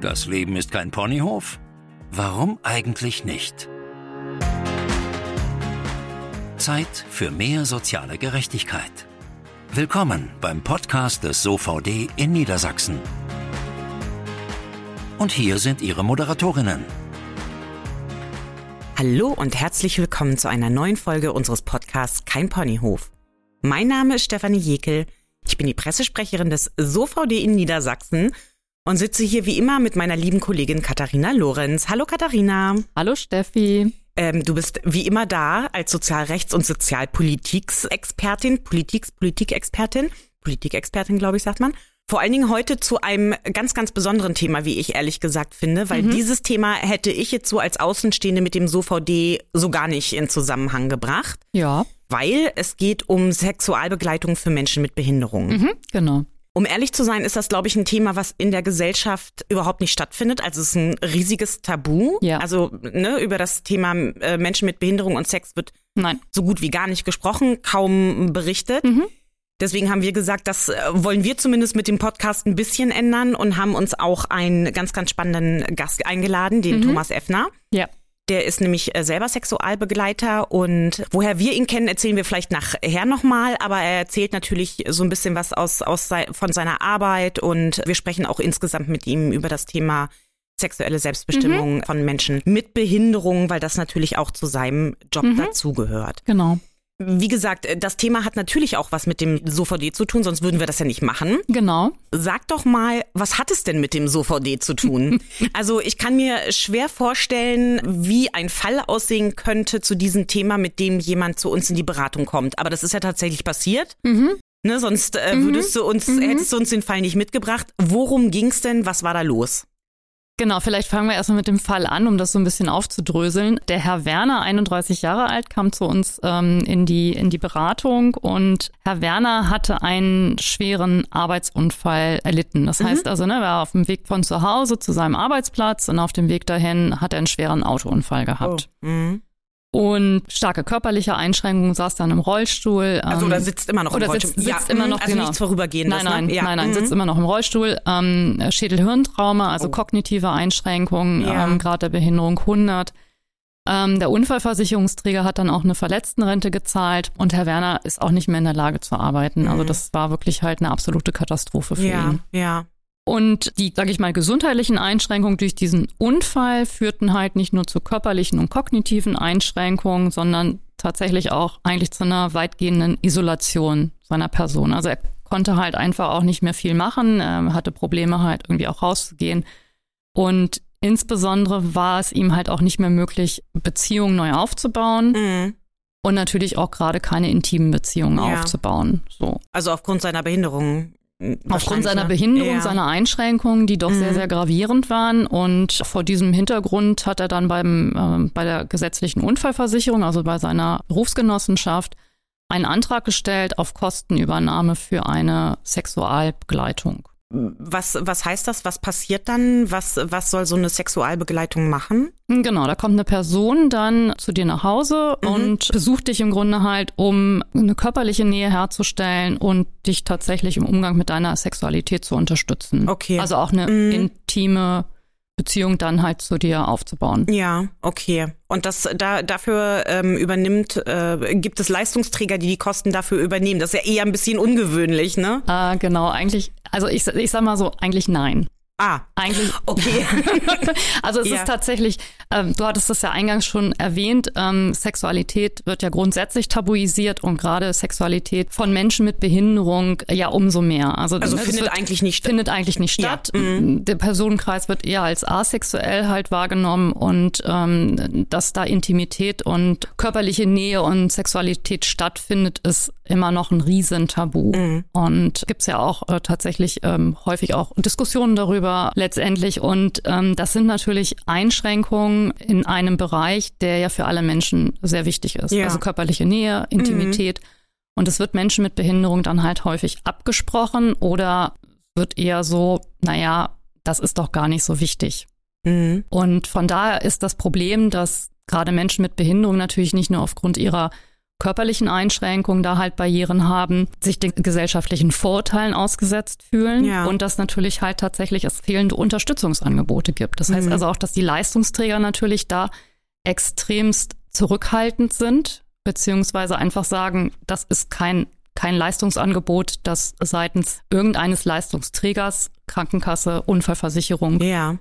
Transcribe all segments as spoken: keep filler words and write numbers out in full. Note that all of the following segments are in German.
Das Leben ist kein Ponyhof? Warum eigentlich nicht? Zeit für mehr soziale Gerechtigkeit. Willkommen beim Podcast des S O V D in Niedersachsen. Und hier sind Ihre Moderatorinnen. Hallo und herzlich willkommen zu einer neuen Folge unseres Podcasts Kein Ponyhof. Mein Name ist Stefanie Jekel, ich bin die Pressesprecherin des S O V D in Niedersachsen und sitze hier wie immer mit meiner lieben Kollegin Katharina Lorenz. Hallo Katharina. Hallo Steffi. Ähm, du bist wie immer da als Sozialrechts- und Sozialpolitiksexpertin, Politiks, Politikexpertin, Politikexpertin, glaube ich, sagt man. Vor allen Dingen heute zu einem ganz, ganz besonderen Thema, wie ich ehrlich gesagt finde, weil mhm. dieses Thema hätte ich jetzt so als Außenstehende mit dem S O V D so gar nicht in Zusammenhang gebracht. Ja. Weil es geht um Sexualbegleitung für Menschen mit Behinderungen. Mhm, genau. Um ehrlich zu sein, ist das, glaube ich, ein Thema, was in der Gesellschaft überhaupt nicht stattfindet. Also es ist ein riesiges Tabu. Ja. Also ne, über das Thema äh, Menschen mit Behinderung und Sex wird Nein. so gut wie gar nicht gesprochen, kaum berichtet. Mhm. Deswegen haben wir gesagt, das äh, wollen wir zumindest mit dem Podcast ein bisschen ändern und haben uns auch einen ganz, ganz spannenden Gast eingeladen, den Mhm. Thomas Effner. Ja. Der ist nämlich selber Sexualbegleiter und woher wir ihn kennen, erzählen wir vielleicht nachher nochmal, aber er erzählt natürlich so ein bisschen was aus, aus von seiner Arbeit und wir sprechen auch insgesamt mit ihm über das Thema sexuelle Selbstbestimmung mhm. von Menschen mit Behinderung, weil das natürlich auch zu seinem Job mhm. dazugehört. Genau. Wie gesagt, das Thema hat natürlich auch was mit dem S O V D zu tun, sonst würden wir das ja nicht machen. Genau. Sag doch mal, was hat es denn mit dem S O V D zu tun? Also ich kann mir schwer vorstellen, wie ein Fall aussehen könnte zu diesem Thema, mit dem jemand zu uns in die Beratung kommt. Aber das ist ja tatsächlich passiert. Mhm. Ne, sonst äh, würdest du uns, mhm. hättest du uns den Fall nicht mitgebracht. Worum ging's denn? Was war da los? Genau, vielleicht fangen wir erstmal mit dem Fall an, um das so ein bisschen aufzudröseln. Der Herr Werner, einunddreißig Jahre alt, kam zu uns ähm, in die in die Beratung und Herr Werner hatte einen schweren Arbeitsunfall erlitten. Das mhm. heißt also, ne, er war auf dem Weg von zu Hause zu seinem Arbeitsplatz und auf dem Weg dahin hat er einen schweren Autounfall gehabt. Oh. Mhm. Und starke körperliche Einschränkungen, saß dann im Rollstuhl. Also oder sitzt immer noch im oder Rollstuhl. Sitzt, sitzt ja, immer noch, also genau. nichts Vorübergehendes. Nein, nein, ne? ja. nein, nein, mhm. sitzt immer noch im Rollstuhl. Ähm, Schädel-Hirntrauma, also oh. kognitive Einschränkungen, ja. ähm, Grad der Behinderung hundert. Ähm, der Unfallversicherungsträger hat dann auch eine Verletztenrente gezahlt und Herr Werner ist auch nicht mehr in der Lage zu arbeiten. Mhm. Also das war wirklich halt eine absolute Katastrophe für ja, ihn. Ja. Und die, sage ich mal, gesundheitlichen Einschränkungen durch diesen Unfall führten halt nicht nur zu körperlichen und kognitiven Einschränkungen, sondern tatsächlich auch eigentlich zu einer weitgehenden Isolation seiner Person. Also er konnte halt einfach auch nicht mehr viel machen, er hatte Probleme halt irgendwie auch rauszugehen. Und insbesondere war es ihm halt auch nicht mehr möglich, Beziehungen neu aufzubauen. Mhm. Und natürlich auch gerade keine intimen Beziehungen ja. aufzubauen. So. Also aufgrund seiner Behinderung. Aufgrund seiner Behinderung, ja. seiner Einschränkungen, die doch mhm. sehr, sehr gravierend waren. Und vor diesem Hintergrund hat er dann beim äh, bei der gesetzlichen Unfallversicherung, also bei seiner Berufsgenossenschaft, einen Antrag gestellt auf Kostenübernahme für eine Sexualbegleitung. Was, was heißt das? Was passiert dann? Was, was soll so eine Sexualbegleitung machen? Genau, da kommt eine Person dann zu dir nach Hause mhm. und besucht dich im Grunde halt, um eine körperliche Nähe herzustellen und dich tatsächlich im Umgang mit deiner Sexualität zu unterstützen. Okay. Also auch eine mhm. intime Beziehung dann halt zu dir aufzubauen. Ja, okay. Und das da dafür ähm, übernimmt, äh, gibt es Leistungsträger, die die Kosten dafür übernehmen. Das ist ja eher ein bisschen ungewöhnlich, ne? Ah, genau, eigentlich, also ich, ich sag mal so, eigentlich nein. Ah, eigentlich. Okay. Also es ja. ist tatsächlich, ähm, du hattest das ja eingangs schon erwähnt, ähm, Sexualität wird ja grundsätzlich tabuisiert und gerade Sexualität von Menschen mit Behinderung ja umso mehr. Also, also ne, findet wird, eigentlich nicht statt. Findet eigentlich nicht statt. Ja. Mhm. Der Personenkreis wird eher als asexuell halt wahrgenommen und ähm, dass da Intimität und körperliche Nähe und Sexualität stattfindet, ist immer noch ein Riesentabu. Mhm. Und gibt's ja auch äh, tatsächlich ähm, häufig auch Diskussionen darüber letztendlich. Und ähm, das sind natürlich Einschränkungen in einem Bereich, der ja für alle Menschen sehr wichtig ist. Ja. Also körperliche Nähe, Intimität. Mhm. Und es wird Menschen mit Behinderung dann halt häufig abgesprochen oder wird eher so, naja, das ist doch gar nicht so wichtig. Mhm. Und von daher ist das Problem, dass gerade Menschen mit Behinderung natürlich nicht nur aufgrund ihrer körperlichen Einschränkungen da halt Barrieren haben, sich den gesellschaftlichen Vorurteilen ausgesetzt fühlen ja. und dass natürlich halt tatsächlich es fehlende Unterstützungsangebote gibt. Das heißt mhm. also auch, dass die Leistungsträger natürlich da extremst zurückhaltend sind, beziehungsweise einfach sagen, das ist kein, kein Leistungsangebot, das seitens irgendeines Leistungsträgers, Krankenkasse, Unfallversicherung, ja.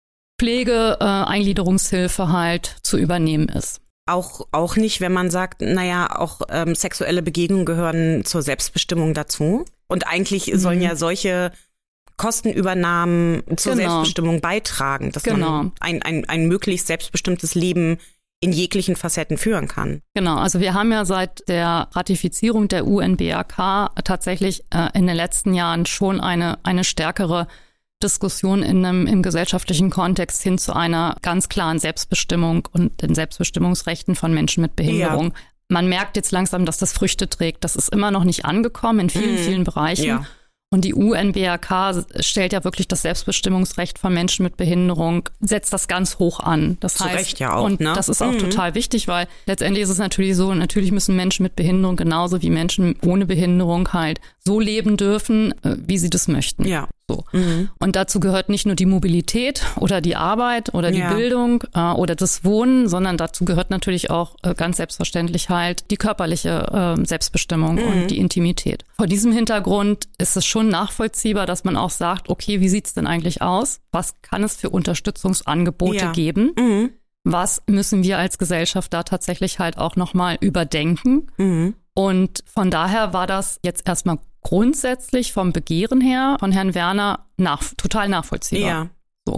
Pflege, äh, Eingliederungshilfe halt zu übernehmen ist. Auch, auch nicht, wenn man sagt, naja, auch ähm, sexuelle Begegnungen gehören zur Selbstbestimmung dazu. Und eigentlich mhm. sollen ja solche Kostenübernahmen zur genau. Selbstbestimmung beitragen, dass genau. man ein, ein, ein möglichst selbstbestimmtes Leben in jeglichen Facetten führen kann. Genau, also wir haben ja seit der Ratifizierung der U N B R K tatsächlich äh, in den letzten Jahren schon eine, eine stärkere Diskussion in einem, im gesellschaftlichen Kontext hin zu einer ganz klaren Selbstbestimmung und den Selbstbestimmungsrechten von Menschen mit Behinderung. Ja. Man merkt jetzt langsam, dass das Früchte trägt. Das ist immer noch nicht angekommen in vielen, mhm. vielen Bereichen. Ja. Und die U N B R K stellt ja wirklich das Selbstbestimmungsrecht von Menschen mit Behinderung, setzt das ganz hoch an. Das Zu heißt, Recht ja auch, und ne? das ist auch mhm. total wichtig, weil letztendlich ist es natürlich so, natürlich müssen Menschen mit Behinderung genauso wie Menschen ohne Behinderung halt so leben dürfen, wie sie das möchten. Ja. So. Mhm. Und dazu gehört nicht nur die Mobilität oder die Arbeit oder die ja. Bildung äh, oder das Wohnen, sondern dazu gehört natürlich auch äh, ganz selbstverständlich halt die körperliche äh, Selbstbestimmung mhm. und die Intimität. Vor diesem Hintergrund ist es schon nachvollziehbar, dass man auch sagt, okay, wie sieht's denn eigentlich aus? Was kann es für Unterstützungsangebote ja. geben? Mhm. Was müssen wir als Gesellschaft da tatsächlich halt auch nochmal überdenken? Mhm. Und von daher war das jetzt erstmal grundsätzlich vom Begehren her von Herrn Werner nach, total nachvollziehbar. Ja. So.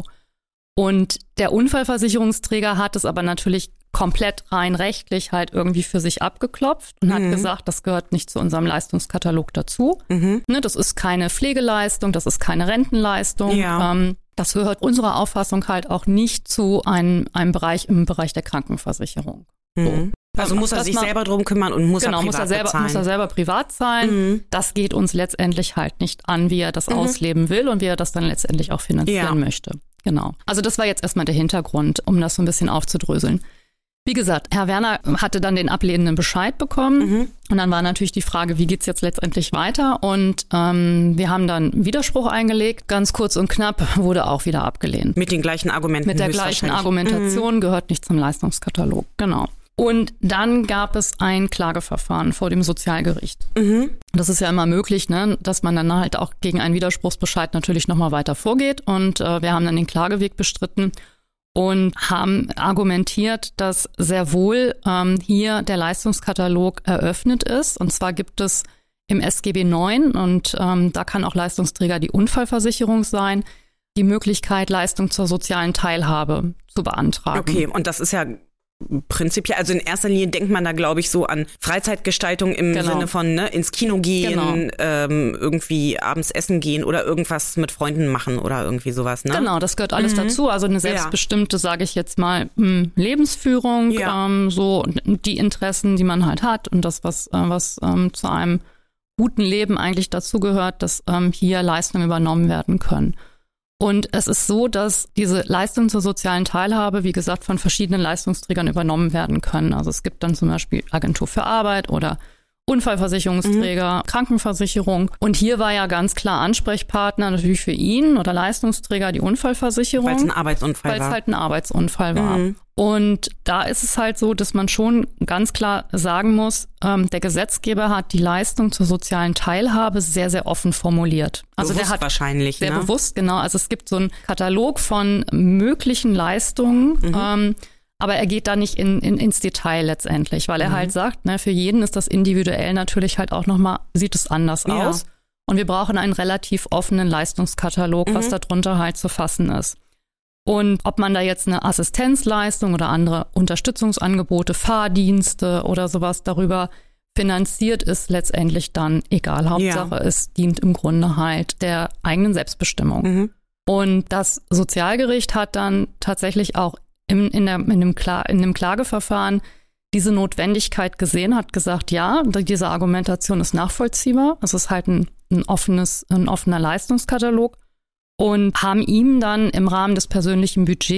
Und der Unfallversicherungsträger hat es aber natürlich komplett rein rechtlich halt irgendwie für sich abgeklopft und mhm. hat gesagt, das gehört nicht zu unserem Leistungskatalog dazu. Mhm. Ne, das ist keine Pflegeleistung, das ist keine Rentenleistung. Ja. Ähm, das gehört unserer Auffassung halt auch nicht zu einem, einem Bereich im Bereich der Krankenversicherung. Mhm. So. Also muss er sich mal, selber drum kümmern und muss genau, er privat muss er selber, bezahlen. muss er selber privat zahlen. Mhm. Das geht uns letztendlich halt nicht an, wie er das mhm. ausleben will und wie er das dann letztendlich auch finanzieren ja. möchte. Genau. Also das war jetzt erstmal der Hintergrund, um das so ein bisschen aufzudröseln. Wie gesagt, Herr Werner hatte dann den ablehnenden Bescheid bekommen mhm. und dann war natürlich die Frage, wie geht's jetzt letztendlich weiter? Und ähm, wir haben dann Widerspruch eingelegt, ganz kurz und knapp, wurde auch wieder abgelehnt. Mit den gleichen Argumenten. Mit der gleichen Argumentation, mhm. gehört nicht zum Leistungskatalog, genau. Und dann gab es ein Klageverfahren vor dem Sozialgericht. Mhm. Das ist ja immer möglich, ne, dass man dann halt auch gegen einen Widerspruchsbescheid natürlich nochmal weiter vorgeht. Und äh, wir haben dann den Klageweg bestritten und haben argumentiert, dass sehr wohl ähm, hier der Leistungskatalog eröffnet ist. Und zwar gibt es im S G B neun, und ähm, da kann auch Leistungsträger die Unfallversicherung sein, die Möglichkeit, Leistung zur sozialen Teilhabe zu beantragen. Okay, und das ist ja prinzipiell, also in erster Linie denkt man da, glaube ich, so an Freizeitgestaltung im genau. Sinne von ne, ins Kino gehen, genau. ähm, irgendwie abends essen gehen oder irgendwas mit Freunden machen oder irgendwie sowas. Ne? Genau, das gehört alles mhm. dazu. Also eine selbstbestimmte, ja. sage ich jetzt mal, Lebensführung, ja. ähm, so die Interessen, die man halt hat und das, was, äh, was ähm, zu einem guten Leben eigentlich dazugehört, dass ähm, hier Leistungen übernommen werden können. Und es ist so, dass diese Leistungen zur sozialen Teilhabe, wie gesagt, von verschiedenen Leistungsträgern übernommen werden können. Also es gibt dann zum Beispiel Agentur für Arbeit oder Unfallversicherungsträger, mhm. Krankenversicherung. Und hier war ja ganz klar Ansprechpartner natürlich für ihn oder Leistungsträger die Unfallversicherung. Weil es ein Arbeitsunfall war. Weil es halt ein Arbeitsunfall war. Mhm. Und da ist es halt so, dass man schon ganz klar sagen muss, ähm, der Gesetzgeber hat die Leistung zur sozialen Teilhabe sehr, sehr offen formuliert. Also bewusst der hat wahrscheinlich, sehr ne? bewusst, genau. Also es gibt so einen Katalog von möglichen Leistungen, mhm. ähm, aber er geht da nicht in, in, ins Detail letztendlich, weil er mhm. halt sagt, ne, für jeden ist das individuell natürlich halt auch nochmal, sieht es anders ja. aus. Und wir brauchen einen relativ offenen Leistungskatalog, mhm. was darunter halt zu fassen ist. Und ob man da jetzt eine Assistenzleistung oder andere Unterstützungsangebote, Fahrdienste oder sowas darüber finanziert, ist letztendlich dann egal. Hauptsache, ja. es dient im Grunde halt der eigenen Selbstbestimmung. Mhm. Und das Sozialgericht hat dann tatsächlich auch in, in, der, in, dem Kla- in dem Klageverfahren diese Notwendigkeit gesehen, hat gesagt, ja, diese Argumentation ist nachvollziehbar. Es ist halt ein, ein offenes, ein offener Leistungskatalog. Und haben ihm dann im Rahmen des persönlichen Budgets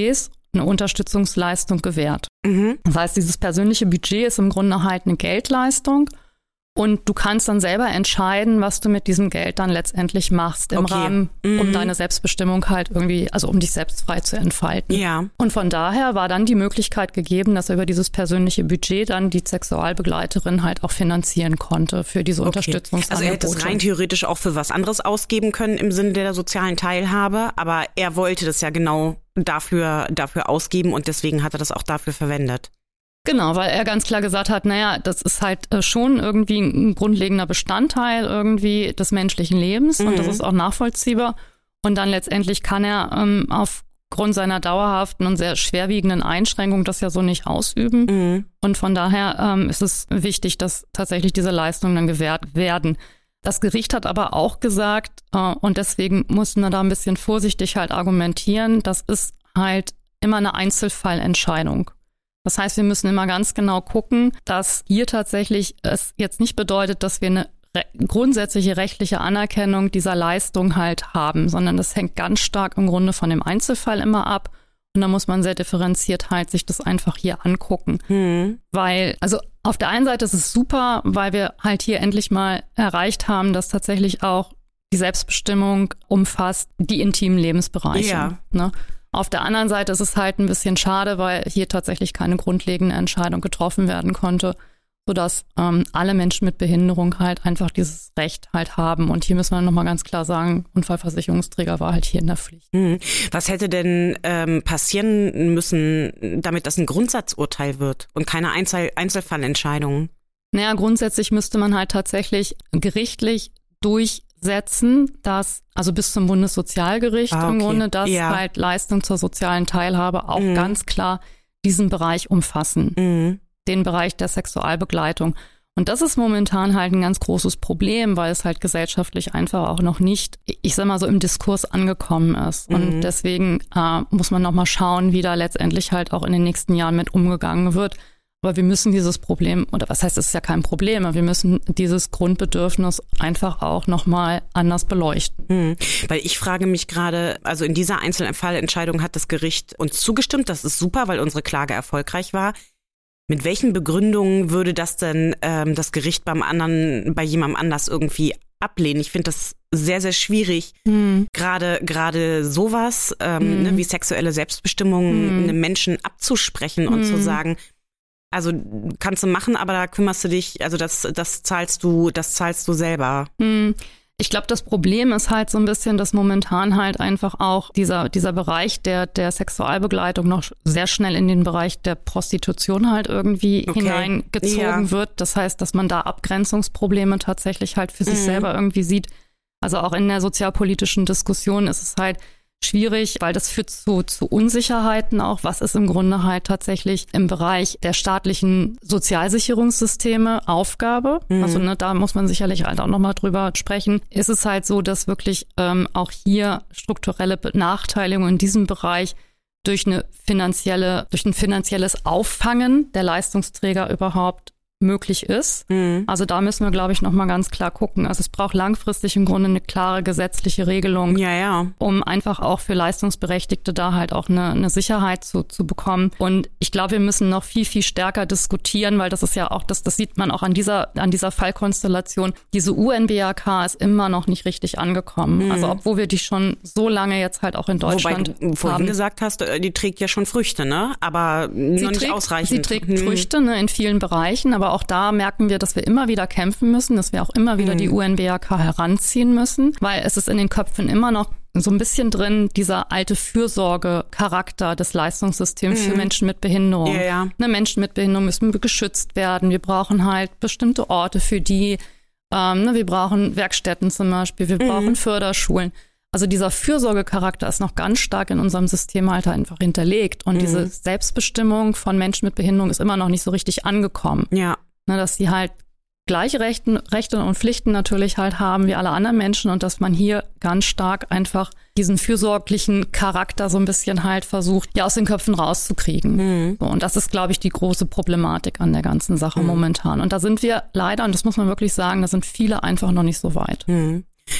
eine Unterstützungsleistung gewährt. Mhm. Das heißt, dieses persönliche Budget ist im Grunde halt eine Geldleistung. Und du kannst dann selber entscheiden, was du mit diesem Geld dann letztendlich machst im Okay. Rahmen, um Mhm. deine Selbstbestimmung halt irgendwie, also um dich selbst frei zu entfalten. Ja. Und von daher war dann die Möglichkeit gegeben, dass er über dieses persönliche Budget dann die Sexualbegleiterin halt auch finanzieren konnte für diese Okay. Unterstützungsangebote. Also er hätte es rein theoretisch auch für was anderes ausgeben können im Sinne der sozialen Teilhabe, aber er wollte das ja genau dafür, dafür ausgeben und deswegen hat er das auch dafür verwendet. Genau, weil er ganz klar gesagt hat, naja, das ist halt äh, schon irgendwie ein grundlegender Bestandteil irgendwie des menschlichen Lebens Mhm. und das ist auch nachvollziehbar. Und dann letztendlich kann er ähm, aufgrund seiner dauerhaften und sehr schwerwiegenden Einschränkung das ja so nicht ausüben. Mhm. Und von daher ähm, ist es wichtig, dass tatsächlich diese Leistungen dann gewährt werden. Das Gericht hat aber auch gesagt, äh, und deswegen mussten wir da ein bisschen vorsichtig halt argumentieren, das ist halt immer eine Einzelfallentscheidung. Das heißt, wir müssen immer ganz genau gucken, dass hier tatsächlich es jetzt nicht bedeutet, dass wir eine re- grundsätzliche rechtliche Anerkennung dieser Leistung halt haben, sondern das hängt ganz stark im Grunde von dem Einzelfall immer ab. Und da muss man sehr differenziert halt sich das einfach hier angucken. Mhm. Weil, also auf der einen Seite ist es super, weil wir halt hier endlich mal erreicht haben, dass tatsächlich auch die Selbstbestimmung umfasst die intimen Lebensbereiche. Ja. Ne? Auf der anderen Seite ist es halt ein bisschen schade, weil hier tatsächlich keine grundlegende Entscheidung getroffen werden konnte, sodass ähm, alle Menschen mit Behinderung halt einfach dieses Recht halt haben. Und hier müssen wir nochmal ganz klar sagen, Unfallversicherungsträger war halt hier in der Pflicht. Mhm. Was hätte denn ähm, passieren müssen, damit das ein Grundsatzurteil wird und keine Einzel- Einzelfallentscheidung? Naja, grundsätzlich müsste man halt tatsächlich gerichtlich durchsetzen, dass, also bis zum Bundessozialgericht Ah, okay. im Grunde, dass Ja. halt Leistung zur sozialen Teilhabe auch Mhm. ganz klar diesen Bereich umfassen, Mhm. den Bereich der Sexualbegleitung. Und das ist momentan halt ein ganz großes Problem, weil es halt gesellschaftlich einfach auch noch nicht, ich sag mal so, im Diskurs angekommen ist. Mhm. Und deswegen äh, muss man nochmal schauen, wie da letztendlich halt auch in den nächsten Jahren mit umgegangen wird. Aber wir müssen dieses Problem, oder was heißt, es ist ja kein Problem, aber wir müssen dieses Grundbedürfnis einfach auch nochmal anders beleuchten. Hm. Weil ich frage mich gerade, also in dieser Einzelfallentscheidung hat das Gericht uns zugestimmt, das ist super, weil unsere Klage erfolgreich war. Mit welchen Begründungen würde das denn ähm, das Gericht beim anderen, bei jemandem anders irgendwie ablehnen? Ich finde das sehr, sehr schwierig, Hm. gerade gerade sowas ähm, Hm. ne, wie sexuelle Selbstbestimmung Hm. einem Menschen abzusprechen und Hm. zu sagen, also kannst du machen, aber da kümmerst du dich, also das das zahlst du, das zahlst du selber. Hm. Ich glaube, das Problem ist halt so ein bisschen, dass momentan halt einfach auch dieser dieser Bereich der der Sexualbegleitung noch sehr schnell in den Bereich der Prostitution halt irgendwie Okay. hineingezogen Ja. wird. Das heißt, dass man da Abgrenzungsprobleme tatsächlich halt für sich Mhm. selber irgendwie sieht. Also auch in der sozialpolitischen Diskussion ist es halt schwierig, weil das führt zu, zu Unsicherheiten auch. Was ist im Grunde halt tatsächlich im Bereich der staatlichen Sozialsicherungssysteme Aufgabe? Mhm. Also ne, da muss man sicherlich halt auch nochmal drüber sprechen. Ist es halt so, dass wirklich ähm, auch hier strukturelle Benachteiligung in diesem Bereich durch eine finanzielle, durch ein finanzielles Auffangen der Leistungsträger überhaupt möglich ist. Mhm. Also da müssen wir, glaube ich, nochmal ganz klar gucken. Also es braucht langfristig im Grunde eine klare gesetzliche Regelung, Ja, ja. um einfach auch für Leistungsberechtigte da halt auch eine, eine Sicherheit zu, zu bekommen. Und ich glaube, wir müssen noch viel, viel stärker diskutieren, weil das ist ja auch, das, das sieht man auch an dieser, an dieser Fallkonstellation. Diese U N B A K ist immer noch nicht richtig angekommen. Mhm. Also obwohl wir die schon so lange jetzt halt auch in Deutschland Wobei du vorhin haben. gesagt hast, äh, die trägt ja schon Früchte, ne? Aber Sie noch nicht trägt, ausreichend. sie trägt Hm. Früchte, ne, in vielen Bereichen, aber auch da merken wir, dass wir immer wieder kämpfen müssen, dass wir auch immer wieder Mhm. die U N B A K heranziehen müssen, weil es ist in den Köpfen immer noch so ein bisschen drin, dieser alte Fürsorge-Charakter des Leistungssystems Mhm. für Menschen mit Behinderung. Ja, ja. Ne, Menschen mit Behinderung müssen geschützt werden. Wir brauchen halt bestimmte Orte für die. Ähm, ne, wir brauchen Werkstätten zum Beispiel, wir Mhm. brauchen Förderschulen. Also dieser Fürsorgecharakter ist noch ganz stark in unserem System halt einfach hinterlegt. Und Mhm. diese Selbstbestimmung von Menschen mit Behinderung ist immer noch nicht so richtig angekommen. Ja. Ne, dass sie halt gleiche Rechten, Rechte und Pflichten natürlich halt haben wie alle anderen Menschen und dass man hier ganz stark einfach diesen fürsorglichen Charakter so ein bisschen halt versucht, ja aus den Köpfen rauszukriegen. Mhm. So, und das ist, glaube ich, die große Problematik an der ganzen Sache Mhm. momentan. Und da sind wir leider, und das muss man wirklich sagen, da sind viele einfach noch nicht so weit. Hm.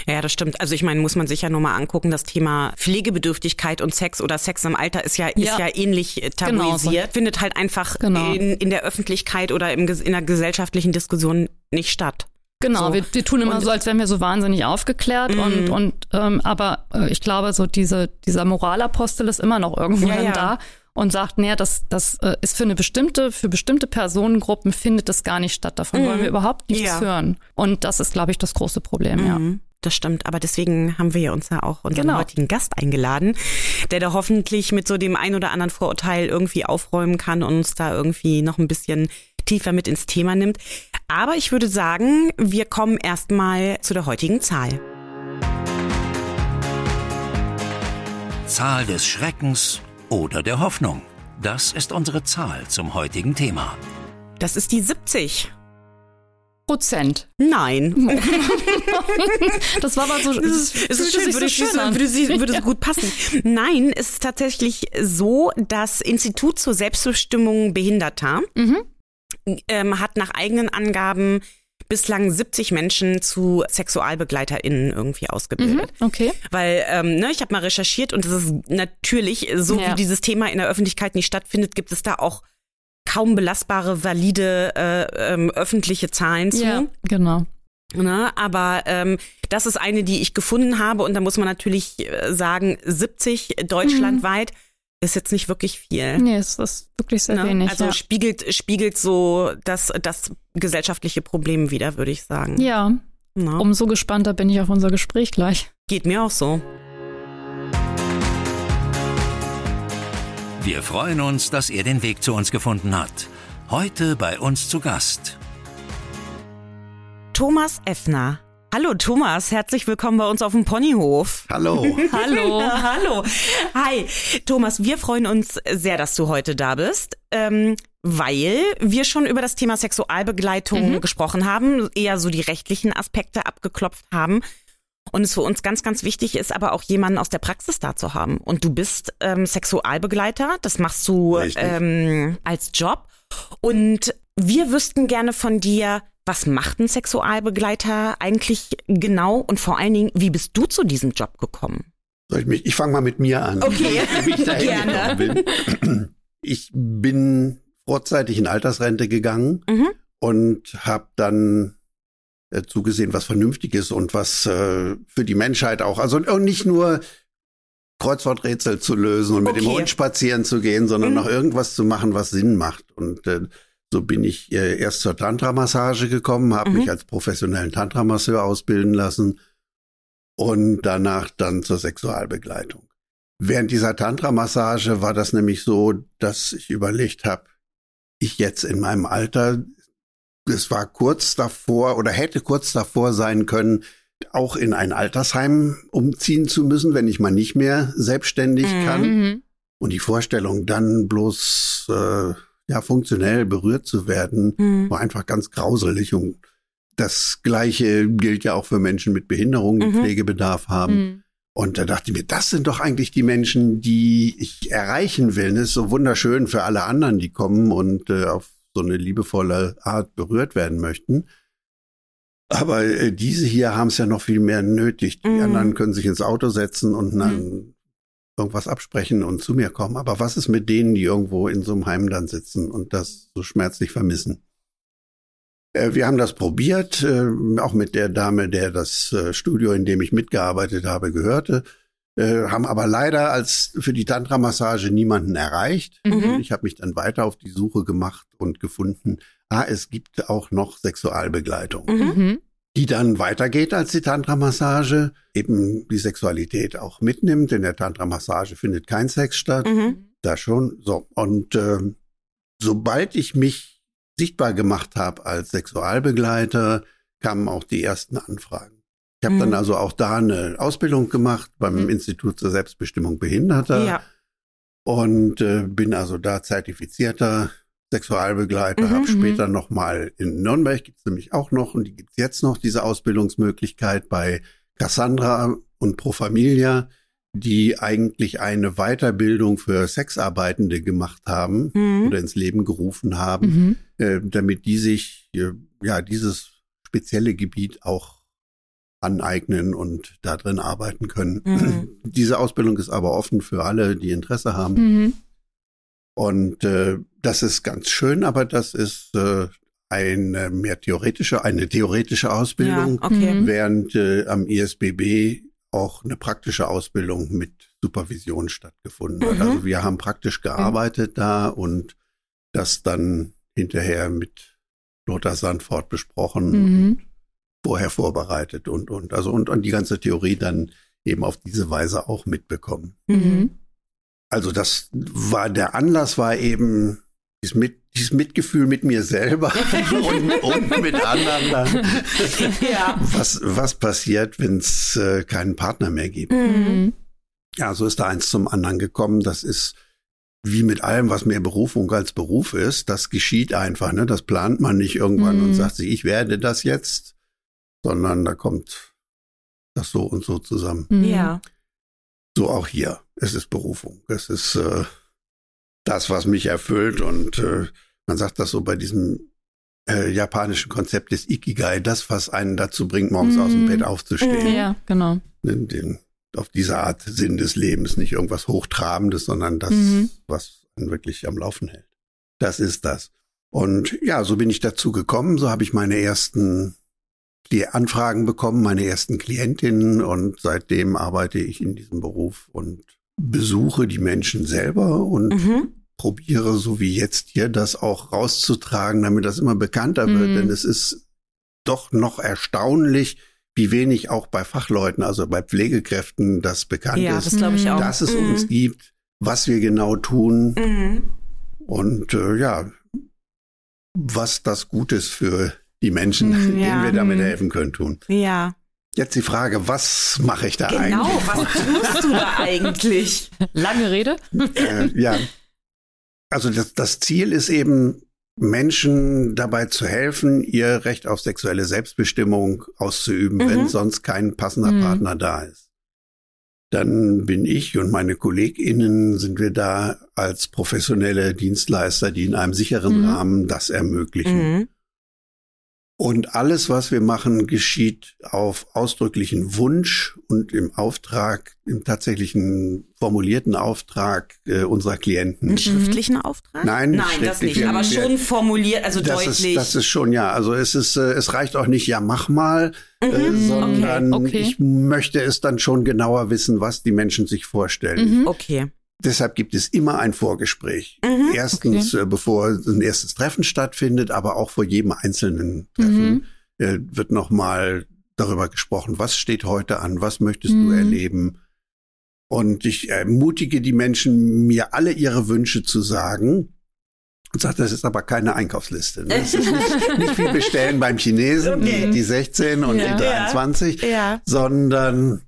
Ja, das stimmt. Also ich meine, muss man sich ja nur mal angucken, das Thema Pflegebedürftigkeit und Sex oder Sex im Alter ist ja, ist ja. ja ähnlich tabuisiert. Genau. Findet halt einfach genau. in, in der Öffentlichkeit oder im, in der gesellschaftlichen Diskussion nicht statt. Genau, so. wir, wir tun immer und, so, als wären wir so wahnsinnig aufgeklärt mm. und, und ähm, aber äh, ich glaube, so diese dieser Moralapostel ist immer noch irgendwo ja, ja. da und sagt, nee, das, das äh, ist für eine bestimmte, für bestimmte Personengruppen findet das gar nicht statt. Davon mm. wollen wir überhaupt nichts ja. hören. Und das ist, glaube ich, das große Problem, mm. ja. Das stimmt, aber deswegen haben wir uns ja auch unseren genau. heutigen Gast eingeladen, der da hoffentlich mit so dem ein oder anderen Vorurteil irgendwie aufräumen kann und uns da irgendwie noch ein bisschen tiefer mit ins Thema nimmt. Aber ich würde sagen, wir kommen erstmal zu der heutigen Zahl. Zahl des Schreckens oder der Hoffnung. Das ist unsere Zahl zum heutigen Thema. Das ist die siebzig. Prozent. Nein. Das war mal so. Es ist, es ist schön, würde, so schön so, würde, sie, würde ja. so gut passen. Nein, es ist tatsächlich so, das Institut zur Selbstbestimmung Behinderter mhm. ähm, hat nach eigenen Angaben bislang siebzig Menschen zu SexualbegleiterInnen irgendwie ausgebildet. Mhm, okay. Weil, ähm, ne, ich habe mal recherchiert und es ist natürlich, so ja. wie dieses Thema in der Öffentlichkeit nicht stattfindet, gibt es da auch kaum belastbare, valide äh, ähm, öffentliche Zahlen zu. Ja, genau. Na, aber ähm, das ist eine, die ich gefunden habe und da muss man natürlich sagen, siebzig deutschlandweit mhm. ist jetzt nicht wirklich viel. Nee, es ist wirklich sehr Na, wenig. Also ja. spiegelt spiegelt so das, das gesellschaftliche Problem wider, würde ich sagen. Ja, Na. umso gespannter bin ich auf unser Gespräch gleich. Geht mir auch so. Wir freuen uns, dass er den Weg zu uns gefunden hat. Heute bei uns zu Gast Thomas Effner. Hallo Thomas, herzlich willkommen bei uns auf dem Ponyhof. Hallo. Hallo. Hallo. Hi Thomas, wir freuen uns sehr, dass du heute da bist, ähm, weil wir schon über das Thema Sexualbegleitung mhm. gesprochen haben, eher so die rechtlichen Aspekte abgeklopft haben. Und es für uns ganz, ganz wichtig ist, aber auch jemanden aus der Praxis da zu haben. Und du bist ähm, Sexualbegleiter, das machst du ähm, als Job. Und wir wüssten gerne von dir, was macht ein Sexualbegleiter eigentlich genau? Und vor allen Dingen, wie bist du zu diesem Job gekommen? Soll ich mich? Ich fange mal mit mir an. Okay, wie ich dahin gerne. Bin. Ich bin vorzeitig in Altersrente gegangen mhm. und habe dann zugesehen, was vernünftig ist und was äh, für die Menschheit auch, also nicht nur Kreuzworträtsel zu lösen und mit okay. dem Hund spazieren zu gehen, sondern mhm. noch irgendwas zu machen, was Sinn macht. Und äh, so bin ich äh, erst zur Tantra-Massage gekommen, habe mhm. mich als professionellen Tantra-Masseur ausbilden lassen und danach dann zur Sexualbegleitung. Während dieser Tantra-Massage war das nämlich so, dass ich überlegt habe, ich jetzt in meinem Alter, es war kurz davor oder hätte kurz davor sein können, auch in ein Altersheim umziehen zu müssen, wenn ich mal nicht mehr selbstständig mhm. kann. Und die Vorstellung, dann bloß äh, ja funktionell berührt zu werden, mhm. war einfach ganz grauselig. Und das Gleiche gilt ja auch für Menschen mit Behinderung, die mhm. Pflegebedarf haben. Mhm. Und da dachte ich mir, das sind doch eigentlich die Menschen, die ich erreichen will. Das ist so wunderschön für alle anderen, die kommen und äh, auf so eine liebevolle Art berührt werden möchten. Aber äh, diese hier haben es ja noch viel mehr nötig. Die mm. anderen können sich ins Auto setzen und dann mm. irgendwas absprechen und zu mir kommen. Aber was ist mit denen, die irgendwo in so einem Heim dann sitzen und das so schmerzlich vermissen? Äh, wir haben das probiert, äh, auch mit der Dame, der das äh, Studio, in dem ich mitgearbeitet habe, gehörte. Äh, haben aber leider als für die Tantra-Massage niemanden erreicht. Mhm. Ich habe mich dann weiter auf die Suche gemacht und gefunden, ah, es gibt auch noch Sexualbegleitung, mhm. die dann weitergeht als die Tantra-Massage, eben die Sexualität auch mitnimmt. In der Tantra-Massage findet kein Sex statt, mhm. da schon. So und äh, sobald ich mich sichtbar gemacht habe als Sexualbegleiter, kamen auch die ersten Anfragen. Ich habe mhm. dann also auch da eine Ausbildung gemacht beim mhm. Institut zur Selbstbestimmung Behinderter ja. und äh, bin also da zertifizierter Sexualbegleiter. Mhm. Habe später noch mal in Nürnberg, gibt's nämlich auch noch und die gibt's jetzt noch, diese Ausbildungsmöglichkeit bei Cassandra und Pro Familia, die eigentlich eine Weiterbildung für Sexarbeitende gemacht haben mhm. oder ins Leben gerufen haben, mhm. äh, damit die sich äh, ja dieses spezielle Gebiet auch aneignen und da drin arbeiten können. Mhm. Diese Ausbildung ist aber offen für alle, die Interesse haben. Mhm. Und äh, das ist ganz schön, aber das ist äh, eine mehr theoretische, eine theoretische Ausbildung, Ja, okay. Mhm. während äh, am I S B B auch eine praktische Ausbildung mit Supervision stattgefunden hat. Mhm. Also wir haben praktisch gearbeitet da und das dann hinterher mit Lothar Sandfort besprochen, Mhm. vorher vorbereitet und und also und, und die ganze Theorie dann eben auf diese Weise auch mitbekommen. Mhm. Also das war, der Anlass war eben dieses, mit, dieses Mitgefühl mit mir selber und, und mit anderen dann. Ja. Was, was passiert, wenn es äh, keinen Partner mehr gibt? Mhm. Ja, so ist da eins zum anderen gekommen. Das ist wie mit allem, was mehr Berufung als Beruf ist. Das geschieht einfach, ne? Das plant man nicht irgendwann Mhm. und sagt sich, ich werde das jetzt, sondern da kommt das so und so zusammen. Mhm. Ja. So auch hier. Es ist Berufung. Es ist äh, das, was mich erfüllt. Und äh, man sagt das so bei diesem äh, japanischen Konzept des Ikigai, das, was einen dazu bringt, morgens Mhm. aus dem Bett aufzustehen. Ja, genau. Den, den, auf diese Art Sinn des Lebens. Nicht irgendwas Hochtrabendes, sondern das, Mhm. was einen wirklich am Laufen hält. Das ist das. Und ja, so bin ich dazu gekommen. So habe ich meine ersten die Anfragen bekommen, meine ersten Klientinnen, und seitdem arbeite ich in diesem Beruf und besuche die Menschen selber und Mhm. probiere, so wie jetzt hier, das auch rauszutragen, damit das immer bekannter wird. Mhm. Denn es ist doch noch erstaunlich, wie wenig auch bei Fachleuten, also bei Pflegekräften, das bekannt Ja, ist, das glaube ich auch. dass es Mhm. uns gibt, was wir genau tun Mhm. und äh, ja, was das Gutes für die Menschen, Mhm, denen ja. wir damit Mhm. helfen können, tun. Ja. Jetzt die Frage, was mache ich da Genau, eigentlich? was tust du da eigentlich? Lange Rede. Äh, ja, also das, das Ziel ist eben, Menschen dabei zu helfen, ihr Recht auf sexuelle Selbstbestimmung auszuüben, Mhm. wenn sonst kein passender Mhm. Partner da ist. Dann bin ich und meine KollegInnen, sind wir da als professionelle Dienstleister, die in einem sicheren Mhm. Rahmen das ermöglichen. Mhm. Und alles, was wir machen, geschieht auf ausdrücklichen Wunsch und im Auftrag, im tatsächlichen formulierten Auftrag äh, unserer Klienten. Einen schriftlichen Auftrag? Nein, Nein, das schriftlich. nicht, Wir- aber wir- schon formuliert, also Das deutlich. ist, das ist schon, ja, also es ist, äh, es reicht auch nicht, ja, mach mal, äh, Mhm. sondern Okay, okay. ich möchte es dann schon genauer wissen, was die Menschen sich vorstellen. Mhm. Okay. Deshalb gibt es immer ein Vorgespräch. Mhm. Erstens, äh, bevor ein erstes Treffen stattfindet, aber auch vor jedem einzelnen Treffen Mhm. äh, wird nochmal darüber gesprochen, was steht heute an, was möchtest Mhm. du erleben. Und ich ermutige die Menschen, mir alle ihre Wünsche zu sagen. Und sagt, das ist aber keine Einkaufsliste. Ne? Das ist nicht, nicht wie bestellen beim Chinesen, Okay. die, die sechzehn und Ja. die dreiundzwanzig, Ja. sondern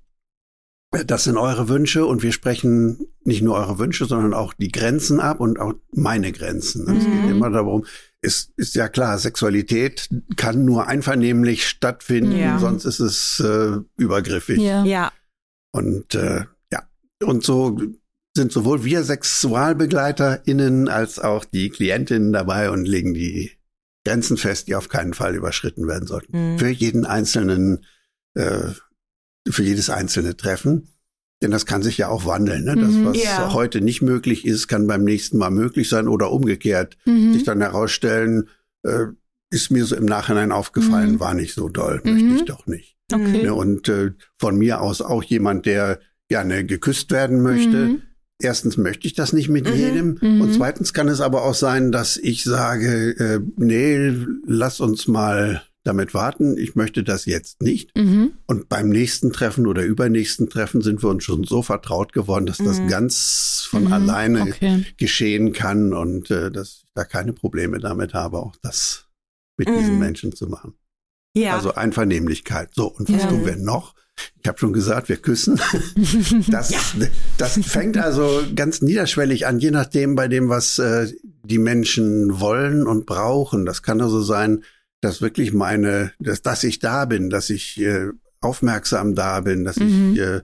das sind eure Wünsche und wir sprechen nicht nur eure Wünsche, sondern auch die Grenzen ab und auch meine Grenzen. Es Mhm. geht immer darum, es ist ja klar, Sexualität kann nur einvernehmlich stattfinden, Ja. sonst ist es äh, übergriffig. Ja. Ja. Und äh, ja, und so sind sowohl wir SexualbegleiterInnen als auch die Klientinnen dabei und legen die Grenzen fest, die auf keinen Fall überschritten werden sollten. Mhm. Für jeden einzelnen, äh, für jedes einzelne Treffen. Denn das kann sich ja auch wandeln. Ne? Das, Mhm. was Ja. heute nicht möglich ist, kann beim nächsten Mal möglich sein oder umgekehrt. Mhm. Sich dann herausstellen, äh, ist mir so im Nachhinein aufgefallen, Mhm. war nicht so doll, Mhm. möchte ich doch nicht. Okay. Ne? Und äh, von mir aus auch jemand, der gerne geküsst werden möchte. Mhm. Erstens möchte ich das nicht mit Mhm. jedem. Mhm. Und zweitens kann es aber auch sein, dass ich sage, äh, nee, lass uns mal damit warten. Ich möchte das jetzt nicht. Mhm. Und beim nächsten Treffen oder übernächsten Treffen sind wir uns schon so vertraut geworden, dass das Mhm. ganz von Mhm. alleine Okay. geschehen kann und äh, dass ich da keine Probleme damit habe, auch das mit Mhm. diesen Menschen zu machen. Ja. Also Einvernehmlichkeit. So, und was Ja. tun wir noch? Ich habe schon gesagt, wir küssen. Das, das fängt also ganz niederschwellig an, je nachdem bei dem, was äh, die Menschen wollen und brauchen. Das kann also sein, dass wirklich meine, dass, dass ich da bin, dass ich äh, aufmerksam da bin, dass Mhm. ich äh,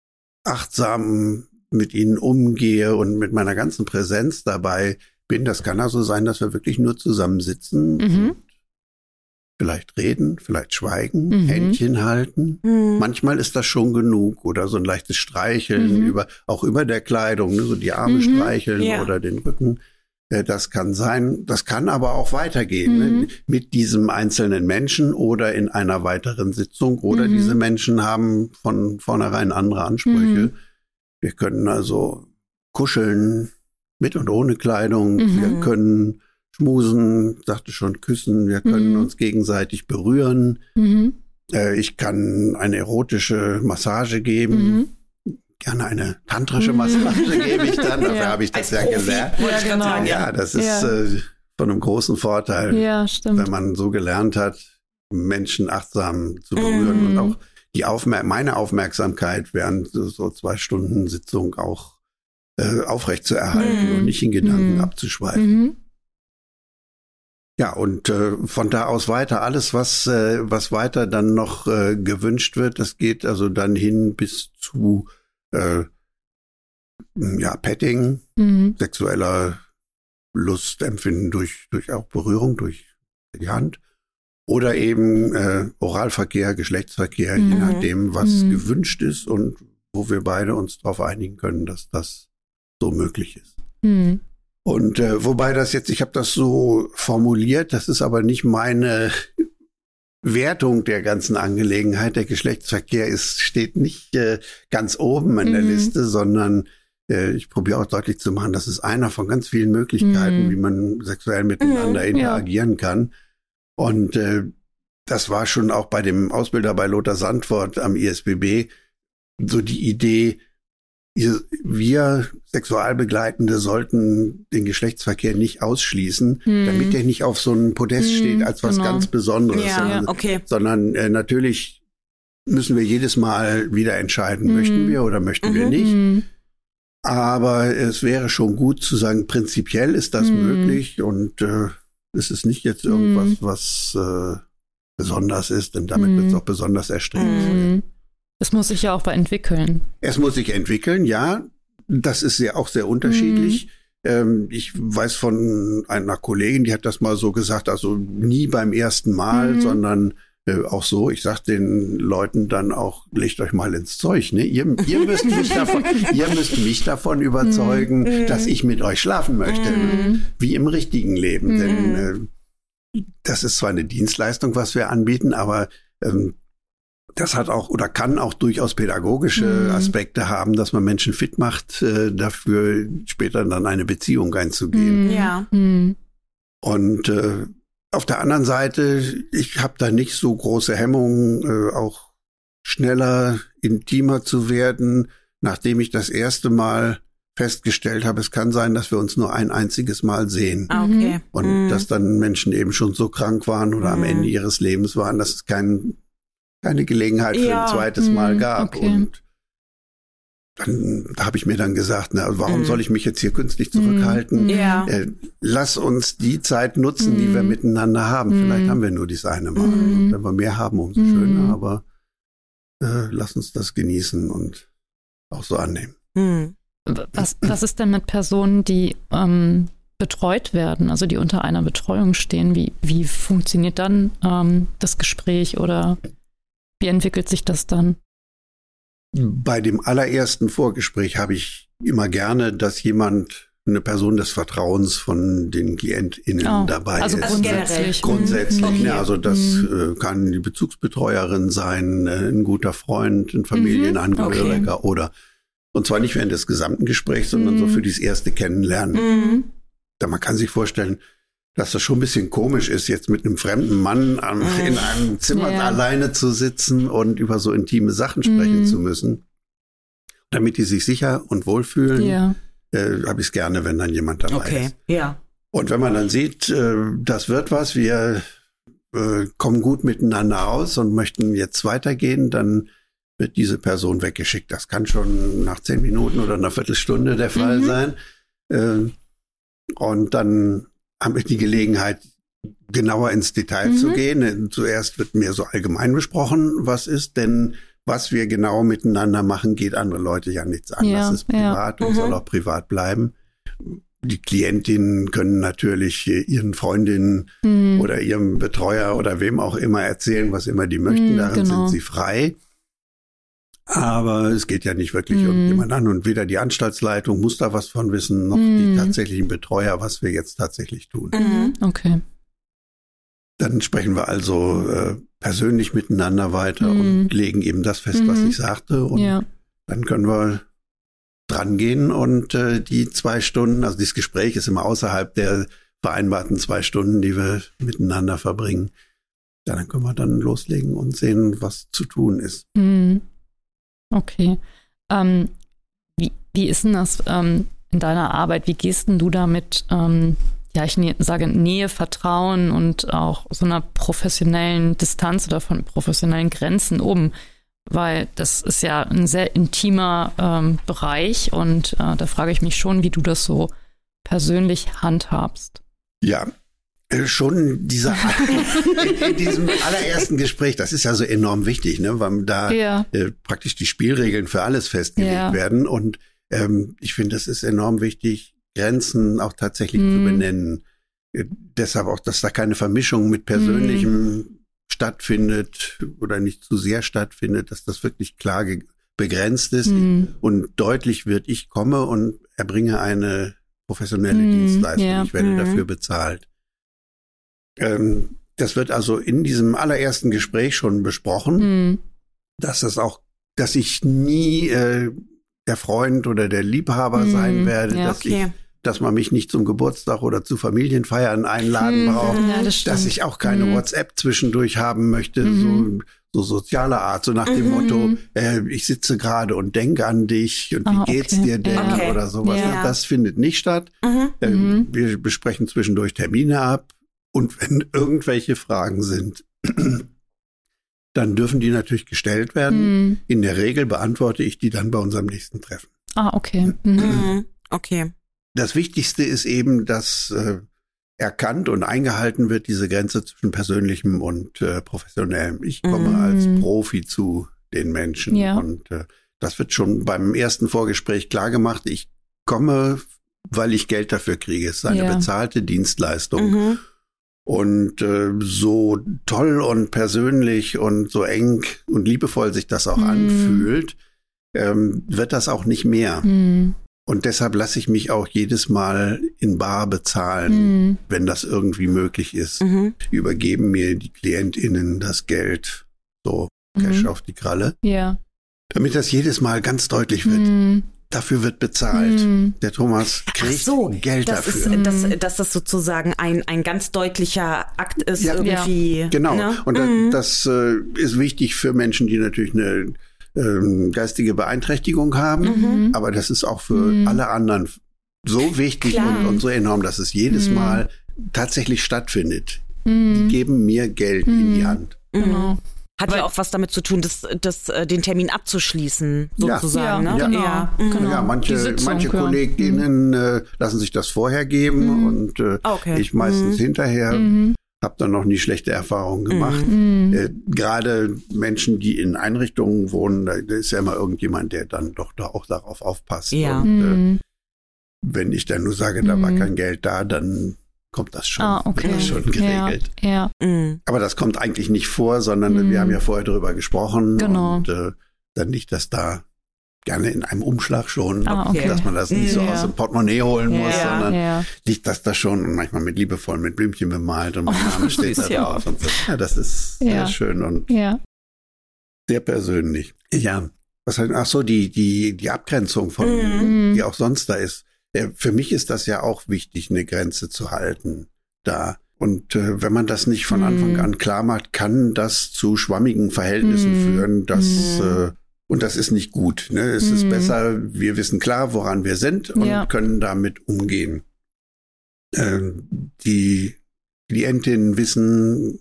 achtsam mit ihnen umgehe und mit meiner ganzen Präsenz dabei bin. Das kann also sein, dass wir wirklich nur zusammensitzen Mhm. und vielleicht reden, vielleicht schweigen, Mhm. Händchen halten. Mhm. Manchmal ist das schon genug oder so ein leichtes Streicheln Mhm. über, auch über der Kleidung, ne, so die Arme Mhm. streicheln Ja. oder den Rücken. Äh, Das kann sein. Das kann aber auch weitergehen, Mhm. ne, mit diesem einzelnen Menschen oder in einer weiteren Sitzung oder Mhm. diese Menschen haben von vornherein andere Ansprüche. Mhm. Wir können also kuscheln mit und ohne Kleidung. Mhm. Wir können schmusen, sagte schon, küssen. Wir können Mhm. uns gegenseitig berühren. Mhm. Äh, Ich kann eine erotische Massage geben. Mhm. Gerne eine tantrische Mhm. Massage gebe ich dann. Dafür Ja. habe ich das Als ja Profi, gelernt. wollte ich Ja, grad genau. sagen, Ja, das ist Ja. äh, von einem großen Vorteil, Ja, stimmt. wenn man so gelernt hat, Menschen achtsam zu berühren Mhm. und auch die Aufmer- meine Aufmerksamkeit während so, so zwei Stunden Sitzung auch äh, aufrecht zu erhalten Mhm. und nicht in Gedanken Mhm. abzuschweifen. Mhm. Ja, und äh, von da aus weiter, alles, was, äh, was weiter dann noch äh, gewünscht wird, das geht also dann hin bis zu äh, ja, Petting, Mhm. sexueller Lustempfinden durch, durch auch Berührung, durch die Hand. Oder eben äh, Oralverkehr, Geschlechtsverkehr, Mhm. je nachdem, was Mhm. gewünscht ist und wo wir beide uns darauf einigen können, dass das so möglich ist. Mhm. Und äh, wobei das jetzt, ich habe das so formuliert, das ist aber nicht meine Wertung der ganzen Angelegenheit. Der Geschlechtsverkehr ist, steht nicht äh, ganz oben in der Mhm. Liste, sondern äh, ich probiere auch deutlich zu machen, das ist einer von ganz vielen Möglichkeiten, Mhm. wie man sexuell miteinander Mhm, interagieren kann. Und äh, das war schon auch bei dem Ausbilder bei Lothar Sandfort am I S B B so die Idee, ihr- wir Sexualbegleitende sollten den Geschlechtsverkehr nicht ausschließen, Mhm. damit der nicht auf so einem Podest Mhm, steht als was genau. ganz Besonderes, Ja, sondern, okay. sondern äh, natürlich müssen wir jedes Mal wieder entscheiden, Mhm. möchten wir oder möchten wir Mhm. nicht. Mhm. Aber es wäre schon gut zu sagen, prinzipiell ist das Mhm. möglich und äh, es ist nicht jetzt irgendwas, was äh, besonders ist, denn damit Mhm. wird es auch besonders erstrebenswert. Mhm. Das muss sich ja auch entwickeln. Es muss sich entwickeln, ja. Das ist ja auch sehr unterschiedlich. Ähm, ich weiß von einer Kollegin, die hat das mal so gesagt, also nie beim ersten Mal, Mhm. sondern äh, auch so, ich sag den Leuten dann auch, legt euch mal ins Zeug, ne? Ihr, ihr müsst mich davon, ihr müsst mich davon überzeugen, Mhm. dass ich mit euch schlafen möchte. Ne? Mhm. Wie im richtigen Leben. Mhm. Denn äh, das ist zwar eine Dienstleistung, was wir anbieten, aber ähm, das hat auch oder kann auch durchaus pädagogische Mhm. Aspekte haben, dass man Menschen fit macht, äh, dafür später dann eine Beziehung einzugehen. Mhm. Ja. Mhm. Und äh, auf der anderen Seite, ich habe da nicht so große Hemmungen, äh, auch schneller, intimer zu werden, nachdem ich das erste Mal festgestellt habe, es kann sein, dass wir uns nur ein einziges Mal sehen. Ah, okay. Und Mhm. dass dann Menschen eben schon so krank waren oder am Mhm. Ende ihres Lebens waren, dass es kein, keine Gelegenheit für Ja. ein zweites Mal Mhm, gab. okay. Und dann habe ich mir dann gesagt, na, warum Mhm. soll ich mich jetzt hier künstlich zurückhalten? Mhm. Ja. Äh, lass uns die Zeit nutzen, die Mhm. wir miteinander haben. Mhm. Vielleicht haben wir nur dieses eine Mal. Mhm. Und wenn wir mehr haben, umso Mhm. schöner. Aber äh, lass uns das genießen und auch so annehmen. Mhm. Was, was ist denn mit Personen, die ähm, betreut werden, also die unter einer Betreuung stehen? Wie, wie funktioniert dann ähm, das Gespräch oder wie entwickelt sich das dann? Bei dem allerersten Vorgespräch habe ich immer gerne, dass jemand, eine Person des Vertrauens von den KlientInnen Oh, dabei also ist. grundsätzlich. Grundsätzlich, Mhm. ne, also das Mhm. äh, kann die Bezugsbetreuerin sein, äh, ein guter Freund, ein Familienangehöriger Okay. oder, und zwar nicht während des gesamten Gesprächs, sondern Mhm. so für dieses erste Kennenlernen. Mhm. Da man kann sich vorstellen, dass das schon ein bisschen komisch ist, jetzt mit einem fremden Mann am, in einem Zimmer Ja. alleine zu sitzen und über so intime Sachen sprechen Mhm. zu müssen. Damit die sich sicher und wohlfühlen, Ja. äh, habe ich es gerne, wenn dann jemand dabei Okay. ist. Ja. Und wenn man dann sieht, äh, das wird was, wir äh, kommen gut miteinander aus und möchten jetzt weitergehen, dann wird diese Person weggeschickt. Das kann schon nach zehn Minuten oder einer Viertelstunde der Fall Mhm. sein. Äh, und dann haben wir die Gelegenheit, genauer ins Detail Mhm. zu gehen. Zuerst wird mehr so allgemein besprochen, was ist, denn was wir genau miteinander machen, geht andere Leute ja nichts an. Ja, das ist ja. privat und Mhm. soll auch privat bleiben. die Klientinnen können natürlich ihren Freundinnen mhm. oder ihrem Betreuer oder wem auch immer erzählen, was immer die möchten. Mhm, Darin genau. sind sie frei. Aber es geht ja nicht wirklich mm. irgendjemand an und weder die Anstaltsleitung muss da was von wissen, noch mm. die tatsächlichen Betreuer, was wir jetzt tatsächlich tun. Mhm. Okay. Dann sprechen wir also äh, persönlich miteinander weiter mm. und legen eben das fest, mm. was ich sagte. Und ja. dann können wir dran gehen und äh, die zwei Stunden, also dieses Gespräch ist immer außerhalb der vereinbarten zwei Stunden, die wir miteinander verbringen. Ja, dann können wir dann loslegen und sehen, was zu tun ist. Mm. Okay. Ähm, wie, wie ist denn das ähm, in deiner Arbeit? Wie gehst denn du da mit, ähm, ja, ich ne, sage Nähe, Vertrauen und auch so einer professionellen Distanz oder von professionellen Grenzen um? Weil das ist ja ein sehr intimer ähm, Bereich und äh, da frage ich mich schon, wie du das so persönlich handhabst. Ja. Schon dieser in, in diesem allerersten Gespräch, das ist ja so enorm wichtig, ne, weil da ja. äh, praktisch die Spielregeln für alles festgelegt ja. werden. Und ähm, ich finde, es ist enorm wichtig, Grenzen auch tatsächlich mm. zu benennen. Äh, deshalb auch, dass da keine Vermischung mit Persönlichem mm. stattfindet oder nicht zu sehr stattfindet, dass das wirklich klar ge- begrenzt ist mm. und deutlich wird, ich komme und erbringe eine professionelle mm. Dienstleistung. Ja. Ich werde mm. dafür bezahlt. Das wird also in diesem allerersten Gespräch schon besprochen, mhm. dass das auch, dass ich nie äh, der Freund oder der Liebhaber mhm. sein werde, ja, dass okay. ich, dass man mich nicht zum Geburtstag oder zu Familienfeiern einladen mhm. braucht, ja, das dass ich auch keine mhm. WhatsApp zwischendurch haben möchte, mhm. so, so sozialer Art, so nach dem mhm. Motto, äh, ich sitze gerade und denke an dich und wie oh, geht's okay. dir denn okay. oder sowas. Ja. Das findet nicht statt. Mhm. Äh, mhm. Wir besprechen zwischendurch Termine ab. Und wenn irgendwelche Fragen sind, dann dürfen die natürlich gestellt werden. Mm. In der Regel beantworte ich die dann bei unserem nächsten Treffen. Ah, okay. Mhm. Okay. Das Wichtigste ist eben, dass äh, erkannt und eingehalten wird, diese Grenze zwischen Persönlichem und äh, Professionellem. Ich komme mm. als Profi zu den Menschen. Ja. Und äh, das wird schon beim ersten Vorgespräch klar gemacht. Ich komme, weil ich Geld dafür kriege. Es ist eine ja. bezahlte Dienstleistung. Mhm. Und äh, so toll und persönlich und so eng und liebevoll sich das auch mm. anfühlt, ähm, wird das auch nicht mehr. Mm. Und deshalb lasse ich mich auch jedes Mal in bar bezahlen, mm. wenn das irgendwie möglich ist. Mm-hmm. Übergeben mir die KlientInnen das Geld, so Cash mm. auf die Kralle. Ja. Damit das jedes Mal ganz deutlich wird. Mm. Dafür wird bezahlt. Mm. Der Thomas kriegt so, Geld das dafür. Ist, dass, dass das sozusagen ein, ein ganz deutlicher Akt ist. Ja, irgendwie. Ja. Genau. Ne? Und mm. das, das äh, ist wichtig für Menschen, die natürlich eine ähm, geistige Beeinträchtigung haben. Mm-hmm. Aber das ist auch für mm. alle anderen so wichtig und, und so enorm, dass es jedes mm. Mal tatsächlich stattfindet. Mm. Die geben mir Geld mm. in die Hand. Genau. Hat ja auch was damit zu tun, das, das, den Termin abzuschließen, sozusagen. Ja, ne? ja, genau. Ja, genau. ja manche, Sitzung, manche ja. Kolleginnen äh, lassen sich das vorher geben mhm. und äh, okay. ich meistens mhm. hinterher. Mhm. Habe dann noch nie schlechte Erfahrungen gemacht. Mhm. Äh, Gerade Menschen, die in Einrichtungen wohnen, da ist ja immer irgendjemand, der dann doch da auch darauf aufpasst. Ja. Und mhm. äh, wenn ich dann nur sage, da war kein Geld da, dann kommt das schon, ah, okay. wird das schon geregelt. Ja, ja. Mhm. Aber das kommt eigentlich nicht vor, sondern mhm. wir haben ja vorher darüber gesprochen genau. und äh, dann liegt das da gerne in einem Umschlag schon, ah, okay. dass man das nicht so ja. aus dem Portemonnaie holen muss, ja, sondern ja. liegt das da schon und manchmal mit liebevoll mit Blümchen bemalt und mein Name oh, steht da drauf. Und so. Ja, das ist ja. sehr schön und ja. sehr persönlich. Ja, was heißt, ach so, die, die, die Abgrenzung von, mhm. die auch sonst da ist. Für mich ist das ja auch wichtig, eine Grenze zu halten da. Und äh, wenn man das nicht von Anfang an klar macht, kann das zu schwammigen Verhältnissen mm. führen. Das, mm. äh, und das ist nicht gut. Ne? Es mm. ist besser, wir wissen klar, woran wir sind und ja. können damit umgehen. Äh, die Klientinnen wissen,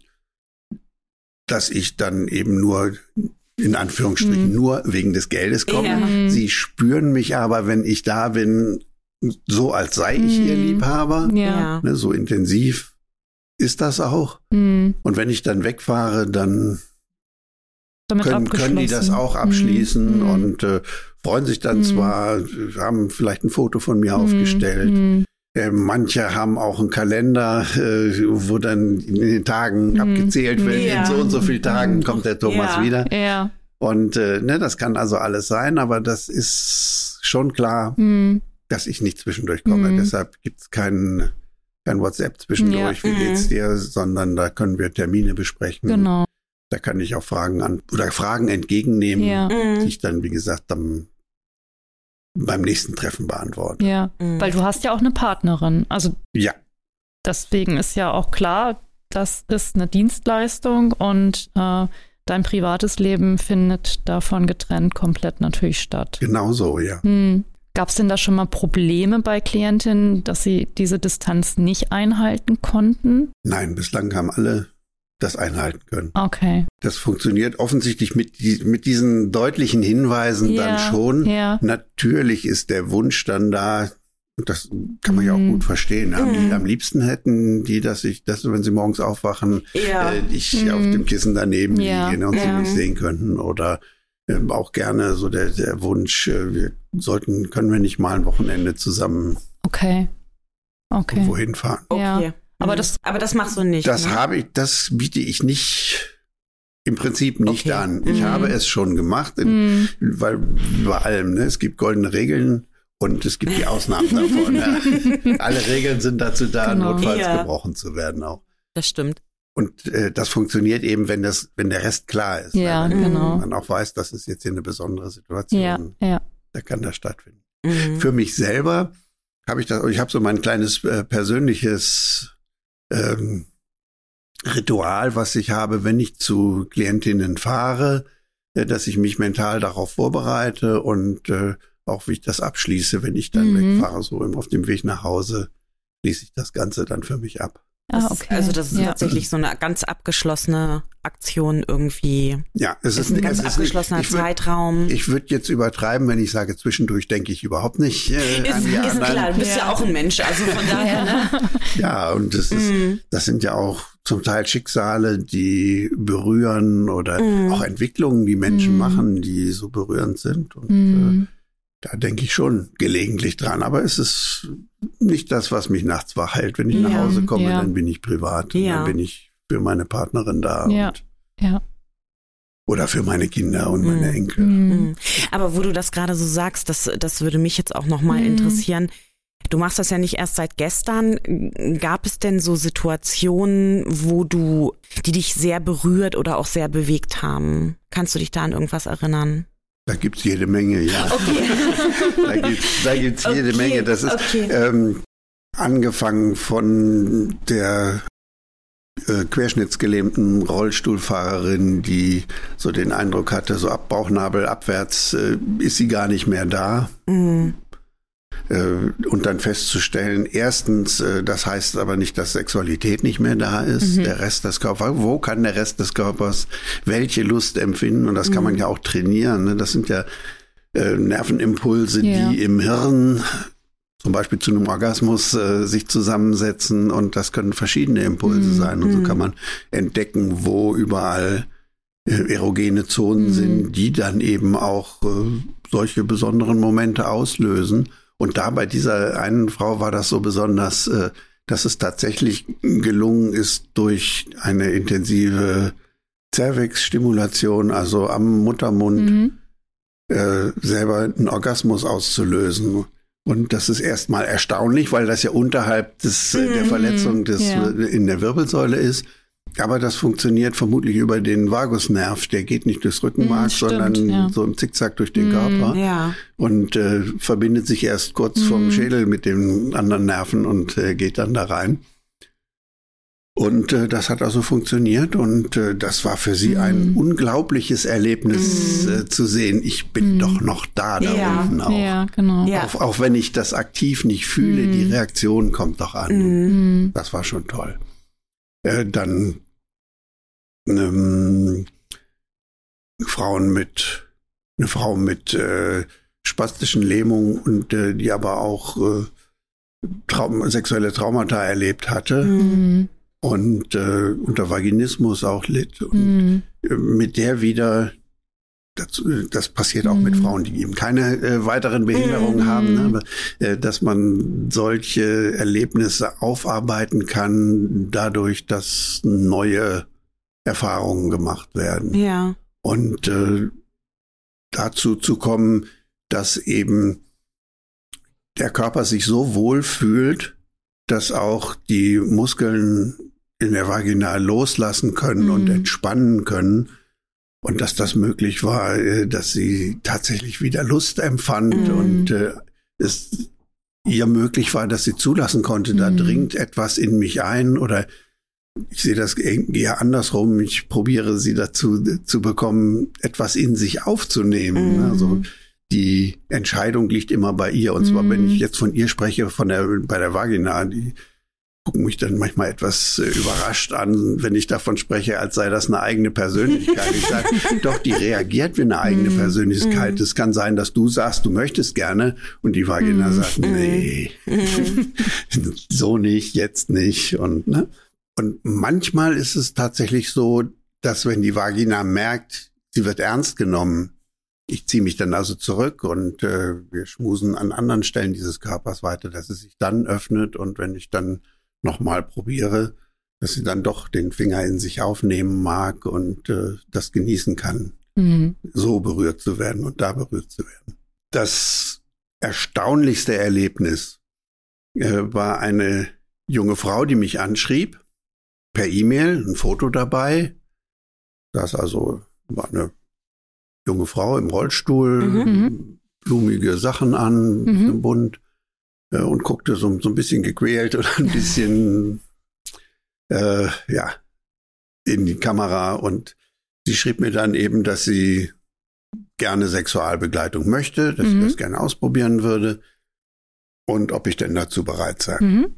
dass ich dann eben nur, in Anführungsstrichen, mm. nur wegen des Geldes komme. Ja. Sie spüren mich aber, wenn ich da bin, so als sei ich mm. ihr Liebhaber. Ja. Ne, so intensiv ist das auch. Mm. Und wenn ich dann wegfahre, dann können, können die das auch abschließen mm. und äh, freuen sich dann mm. zwar, haben vielleicht ein Foto von mir mm. aufgestellt. Mm. Äh, manche haben auch einen Kalender, äh, wo dann in den Tagen mhm. abgezählt wird, ja. in so und so vielen Tagen kommt der Thomas ja. wieder. Ja. Und äh, ne, das kann also alles sein, aber das ist schon klar, mhm. dass ich nicht zwischendurch komme. Mhm. Deshalb gibt's keinen kein WhatsApp zwischendurch, ja. wie geht's dir, sondern da können wir Termine besprechen. Genau. Da kann ich auch Fragen an oder Fragen entgegennehmen, ja. die ich dann, wie gesagt, am beim nächsten Treffen beantworten. Ja, mhm. weil du hast ja auch eine Partnerin. Also ja. Deswegen ist ja auch klar, das ist eine Dienstleistung und äh, dein privates Leben findet davon getrennt komplett natürlich statt. Genau so, ja. Hm. Gab es denn da schon mal Probleme bei Klientinnen, dass sie diese Distanz nicht einhalten konnten? Nein, bislang haben alle das einhalten können. Okay. Das funktioniert offensichtlich mit, die, mit diesen deutlichen Hinweisen ja, dann schon. Ja. Natürlich ist der Wunsch dann da, und das kann man mm. ja auch gut verstehen. Am, mm. am liebsten hätten die, dass ich, dass wenn sie morgens aufwachen, ja. äh, ich mm. auf dem Kissen daneben ja. liege und ja. sie mich sehen könnten. Oder äh, auch gerne so der, der Wunsch, äh, wir sollten, können wir nicht mal ein Wochenende zusammen okay. Okay. irgendwo hinfahren. Okay. Ja. Aber das, aber das machst du nicht. Das ne? habe ich, das biete ich nicht, im Prinzip nicht okay. an. Ich mhm. habe es schon gemacht, in, mhm. weil bei allem, ne, es gibt goldene Regeln und es gibt die Ausnahmen davon. Ja. Alle Regeln sind dazu da, genau. notfalls ja. gebrochen zu werden auch. Das stimmt. Und äh, das funktioniert eben, wenn das, wenn der Rest klar ist. Ja, wenn genau. man auch weiß, das ist jetzt hier eine besondere Situation. Ja, ja. Da kann das stattfinden. Mhm. Für mich selber habe ich das, ich habe so mein kleines äh, persönliches Ähm, Ritual, was ich habe, wenn ich zu Klientinnen fahre, äh, dass ich mich mental darauf vorbereite und äh, auch wie ich das abschließe, wenn ich dann mhm. wegfahre, so im, auf dem Weg nach Hause, schließe ich das Ganze dann für mich ab. Ah, okay. Also das ist ja. tatsächlich so eine ganz abgeschlossene Aktion irgendwie. Ja, es ist, ist ein ganz es ist abgeschlossener nicht, ich würd, Zeitraum. Ich würde jetzt übertreiben, wenn ich sage, zwischendurch denke ich überhaupt nicht äh, ist, an die ist anderen. klar, du bist ja. ja auch ein Mensch, also von daher. Ne? Ja, und das ist, mm. das sind ja auch zum Teil Schicksale, die berühren oder mm. auch Entwicklungen, die Menschen mm. machen, die so berührend sind. Und mm. äh, da denke ich schon gelegentlich dran. Aber es ist nicht das, was mich nachts wach hält. Wenn ich ja. nach Hause komme, ja. dann bin ich privat. Ja. Dann bin ich für meine Partnerin da. Ja. Und ja. Oder für meine Kinder und meine mm. Enkel. Mm. Aber wo du das gerade so sagst, das, das würde mich jetzt auch nochmal mm. interessieren. Du machst das ja nicht erst seit gestern. Gab es denn so Situationen, wo du, die dich sehr berührt oder auch sehr bewegt haben? Kannst du dich da an irgendwas erinnern? Da gibt's jede Menge, ja. Okay. da gibt's, da gibt's jede okay. Menge. Das ist okay. ähm, angefangen von der äh, querschnittsgelähmten Rollstuhlfahrerin, die so den Eindruck hatte, so ab Bauchnabel abwärts äh, ist sie gar nicht mehr da. Mhm. Äh, und dann festzustellen, erstens, äh, das heißt aber nicht, dass Sexualität nicht mehr da ist, mhm. der Rest des Körpers, wo kann der Rest des Körpers welche Lust empfinden? Und das mhm. kann man ja auch trainieren. Ne? Das sind ja äh, Nervenimpulse, ja. die im Hirn zum Beispiel zu einem Orgasmus äh, sich zusammensetzen, und das können verschiedene Impulse mhm. sein. Und so kann man entdecken, wo überall äh, erogene Zonen mhm. sind, die dann eben auch äh, solche besonderen Momente auslösen. Und da bei dieser einen Frau war das so besonders, äh, dass es tatsächlich gelungen ist, durch eine intensive Cervix-Stimulation, also am Muttermund, mhm. äh, selber einen Orgasmus auszulösen. Und das ist erstmal erstaunlich, weil das ja unterhalb des, mhm. der Verletzung des, ja. in der Wirbelsäule ist. Aber das funktioniert vermutlich über den Vagusnerv. Der geht nicht durchs Rückenmark, Stimmt, sondern ja. so im Zickzack durch den Körper. Ja. Und äh, verbindet sich erst kurz mhm. vorm Schädel mit den anderen Nerven und äh, geht dann da rein. Und äh, das hat also funktioniert. Und äh, das war für sie mhm. ein unglaubliches Erlebnis mhm. äh, zu sehen. Ich bin mhm. doch noch da, da ja. unten auch. Ja, genau. Ja. Auch, auch wenn ich das aktiv nicht fühle, mhm. die Reaktion kommt doch an. Mhm. Das war schon toll. Äh, dann ähm, Frauen mit, eine Frau mit äh, spastischen Lähmungen und äh, die aber auch äh, Traum, sexuelle Traumata erlebt hatte Mhm. und äh, unter Vaginismus auch litt und Mhm. äh, mit der wieder das, das passiert auch mhm. mit Frauen, die eben keine äh, weiteren Behinderungen mhm. haben, ne? Aber, äh, dass man solche Erlebnisse aufarbeiten kann, dadurch, dass neue Erfahrungen gemacht werden. Ja. Und äh, dazu zu kommen, dass eben der Körper sich so wohl fühlt, dass auch die Muskeln in der Vagina loslassen können mhm. und entspannen können. Und dass das möglich war, dass sie tatsächlich wieder Lust empfand mhm. und äh, es ihr möglich war, dass sie zulassen konnte, mhm. da dringt etwas in mich ein, oder ich sehe das eher andersrum. Ich probiere sie dazu zu bekommen, etwas in sich aufzunehmen. Mhm. Also die Entscheidung liegt immer bei ihr. Und zwar, mhm. wenn ich jetzt von ihr spreche, von der bei der Vagina, die gucken mich dann manchmal etwas äh, überrascht an, wenn ich davon spreche, als sei das eine eigene Persönlichkeit. Ich sage, doch, die reagiert wie eine eigene mm. Persönlichkeit. Es mm. kann sein, dass du sagst, du möchtest gerne, und die Vagina mm. sagt, nee, mm. so nicht, jetzt nicht. Und, ne? Und manchmal ist es tatsächlich so, dass wenn die Vagina merkt, sie wird ernst genommen, ich ziehe mich dann also zurück und äh, wir schmusen an anderen Stellen dieses Körpers weiter, dass es sich dann öffnet, und wenn ich dann nochmal probiere, dass sie dann doch den Finger in sich aufnehmen mag und äh, das genießen kann, mhm. so berührt zu werden und da berührt zu werden. Das erstaunlichste Erlebnis äh, war eine junge Frau, die mich anschrieb, per E-Mail, ein Foto dabei. Das also war eine junge Frau im Rollstuhl, mhm. blumige Sachen an, mhm. bunt. Und guckte so, so ein bisschen gequält oder ein bisschen äh, ja in die Kamera, und sie schrieb mir dann eben, dass sie gerne Sexualbegleitung möchte, dass mhm. sie das gerne ausprobieren würde und ob ich denn dazu bereit sei. Mhm.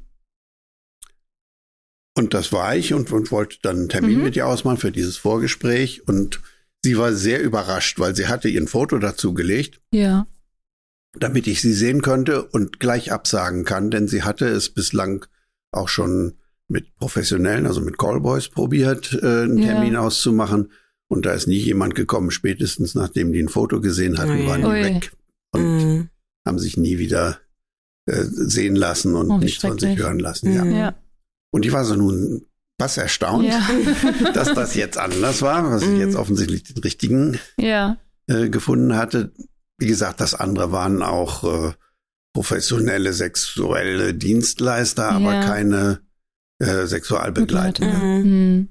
Und das war ich und, und wollte dann einen Termin mhm. mit ihr ausmachen für dieses Vorgespräch, und sie war sehr überrascht, weil sie hatte ihr ein Foto dazu gelegt. Ja. Damit ich sie sehen könnte und gleich absagen kann, denn sie hatte es bislang auch schon mit Professionellen, also mit Callboys probiert, äh, einen ja. Termin auszumachen, und da ist nie jemand gekommen. Spätestens nachdem die ein Foto gesehen hatten, waren die weg und mhm. haben sich nie wieder äh, sehen lassen und oh, nichts von sich hören lassen. Ja. ja. Und die war so nun was erstaunt, ja. dass das jetzt anders war, dass ich jetzt offensichtlich den richtigen ja. äh, gefunden hatte. Wie gesagt, das andere waren auch äh, professionelle sexuelle Dienstleister, aber ja. keine äh, Sexualbegleitende. Mhm.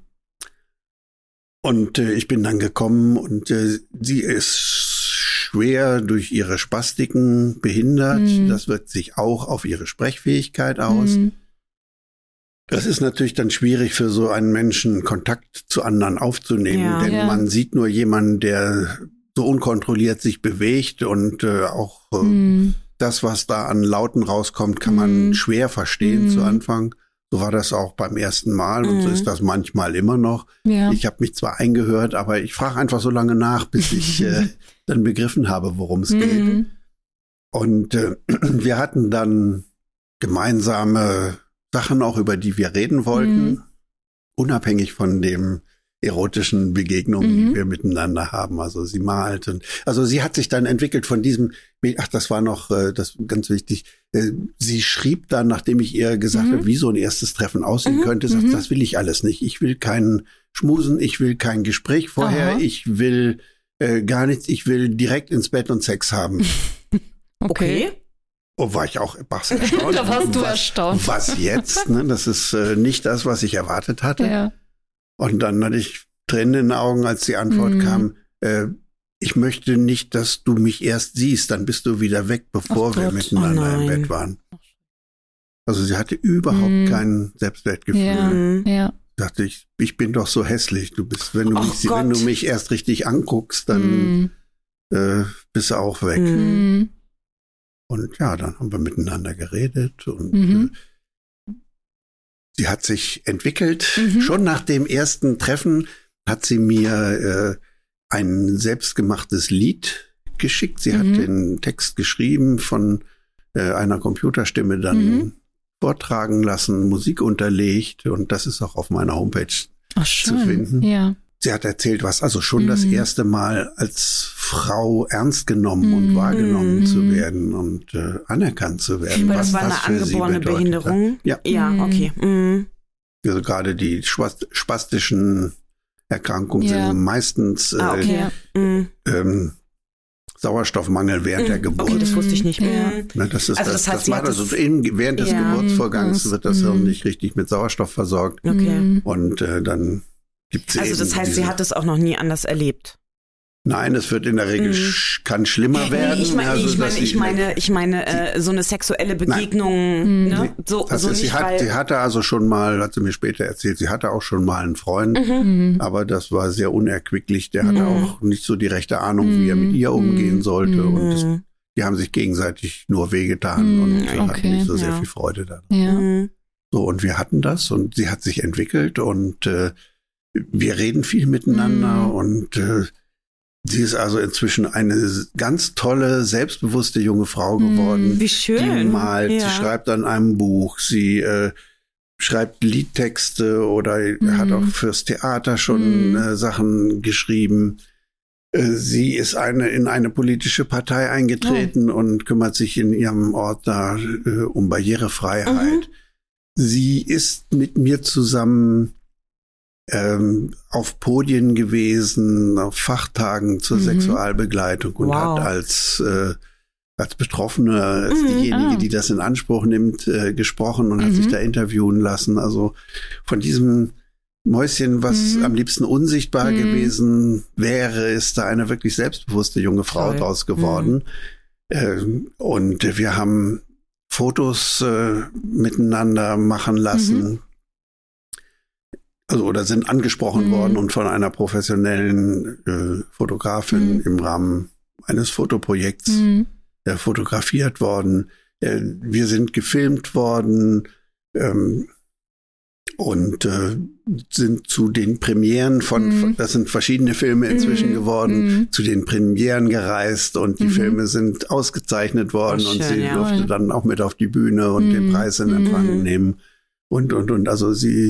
Und äh, ich bin dann gekommen, und äh, sie ist schwer durch ihre Spastiken behindert. Mhm. Das wirkt sich auch auf ihre Sprechfähigkeit aus. Mhm. Das ist natürlich dann schwierig für so einen Menschen, Kontakt zu anderen aufzunehmen, ja. denn ja. man sieht nur jemanden, der so unkontrolliert sich bewegt, und äh, auch äh, mm. das, was da an Lauten rauskommt, kann man mm. schwer verstehen mm. zu Anfang. So war das auch beim ersten Mal mm. und so ist das manchmal immer noch. Ja. Ich habe mich zwar eingehört, aber ich frage einfach so lange nach, bis ich äh, dann begriffen habe, worum es mm. geht. Und äh, wir hatten dann gemeinsame Sachen auch, über die wir reden wollten, mm. unabhängig von dem erotischen Begegnungen, mhm. die wir miteinander haben. Also sie malt und also sie hat sich dann entwickelt von diesem, ach, das war noch äh, das ganz wichtig, äh, sie schrieb dann, nachdem ich ihr gesagt mhm. habe, wie so ein erstes Treffen aussehen mhm. könnte, sagt, mhm. das will ich alles nicht. Ich will keinen Schmusen, ich will kein Gespräch vorher, Aha. ich will äh, gar nichts, ich will direkt ins Bett und Sex haben. Okay. Oh, war ich auch etwas erstaunt. Da warst du was, erstaunt. Was jetzt? Ne? Das ist äh, nicht das, was ich erwartet hatte. Ja. Und dann hatte ich Tränen in den Augen, als die Antwort mm. kam, äh, ich möchte nicht, dass du mich erst siehst, dann bist du wieder weg, bevor Ach wir Gott, miteinander oh im Bett waren. Also sie hatte überhaupt mm. kein Selbstwertgefühl. Ja, ja. Dachte ich, ich bin doch so hässlich. Du bist, wenn du, mich, wenn du mich erst richtig anguckst, dann mm. äh, bist du auch weg. Mm. Und ja, dann haben wir miteinander geredet, und mhm. äh, sie hat sich entwickelt. Mhm. Schon nach dem ersten Treffen hat sie mir äh, ein selbstgemachtes Lied geschickt. Sie mhm. hat den Text geschrieben, von äh, einer Computerstimme dann mhm. vortragen lassen, Musik unterlegt, und das ist auch auf meiner Homepage Ach, zu finden. Ja. sie hat erzählt, was also schon mhm. das erste Mal als Frau ernst genommen mhm. und wahrgenommen mhm. zu werden und äh, anerkannt zu werden. Weil das war eine angeborene Behinderung? Ja. Ja, okay. Mhm. Also gerade die spastischen Erkrankungen ja. sind meistens äh, ah, okay. mhm. ähm, Sauerstoffmangel während mhm. der Geburt. Okay, das wusste ich nicht mehr. Mhm. Na, das ist also das, das, heißt, das macht also in, während des ja. Geburtsvorgangs mhm. wird das mhm. Hirn nicht richtig mit Sauerstoff versorgt. Okay. Und äh, dann gibt es Also eben das heißt, diese, sie hat es auch noch nie anders erlebt. Nein, es wird in der Regel Mhm. sch- kann schlimmer werden. Nee, ich meine, also, ich meine, dass ich sie- meine, ich meine, äh, so eine sexuelle Begegnung, Nein. ne? So, das so ist, nicht, sie, hat, weil, sie hatte also schon mal, hat sie mir später erzählt, sie hatte auch schon mal einen Freund, Mhm. Mhm. aber das war sehr unerquicklich. Der hatte Mhm. auch nicht so die rechte Ahnung, wie er mit ihr umgehen sollte. Mhm. Und das, Mhm. die haben sich gegenseitig nur wehgetan Mhm, und hatten okay, nicht so sehr ja. viel Freude daran. Ja. Mhm. So, und wir hatten das und sie hat sich entwickelt und äh, wir reden viel miteinander Mhm. und äh, sie ist also inzwischen eine ganz tolle, selbstbewusste junge Frau geworden. Wie schön. Die malt, Ja. sie schreibt an einem Buch, sie äh, schreibt Liedtexte oder Mhm. hat auch fürs Theater schon Mhm. äh, Sachen geschrieben. Äh, sie ist eine in eine politische Partei eingetreten Oh. und kümmert sich in ihrem Ort da äh, um Barrierefreiheit. Sie ist mit mir zusammen ähm, auf Podien gewesen, auf Fachtagen zur Mhm. Sexualbegleitung und Wow. hat als äh, als Betroffene, als Mhm, diejenige, ah. die das in Anspruch nimmt, äh, gesprochen und hat Mhm. sich da interviewen lassen. Also von diesem Mäuschen, was Mhm. am liebsten unsichtbar Mhm. gewesen wäre, ist da eine wirklich selbstbewusste junge Frau Toll. draus geworden. Ähm, und wir haben Fotos äh, miteinander machen lassen. Mhm. Also oder sind angesprochen Mhm. worden und von einer professionellen äh, Fotografin Mhm. im Rahmen eines Fotoprojekts Mhm. äh, fotografiert worden. Äh, wir sind gefilmt worden ähm, und äh, sind zu den Premieren von, Mhm. das sind verschiedene Filme inzwischen Mhm. geworden, Mhm. zu den Premieren gereist und die Mhm. Filme sind ausgezeichnet worden Oh, und schön, sie ja. durfte Toll. dann auch mit auf die Bühne und Mhm. den Preis in Empfang Mhm. nehmen und, und, und. Also sie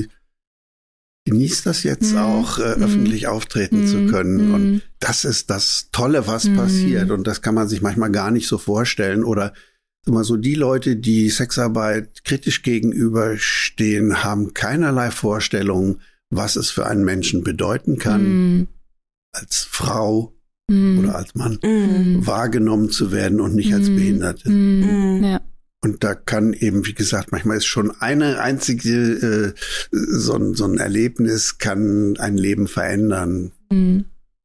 genießt das jetzt Mhm. auch, äh, Mhm. öffentlich auftreten zu Mhm. können. Und Mhm. das ist das Tolle, was Mhm. passiert. Und das kann man sich manchmal gar nicht so vorstellen. Oder immer so die Leute, die Sexarbeit kritisch gegenüberstehen, haben keinerlei Vorstellung, was es für einen Menschen bedeuten kann, Mhm. als Frau Mhm. oder als Mann Mhm. wahrgenommen zu werden und nicht als Mhm. Behinderte. Mhm. Mhm. Ja. Und da kann eben, wie gesagt, manchmal ist schon eine einzige, äh, so, ein, so ein Erlebnis kann ein Leben verändern Mhm.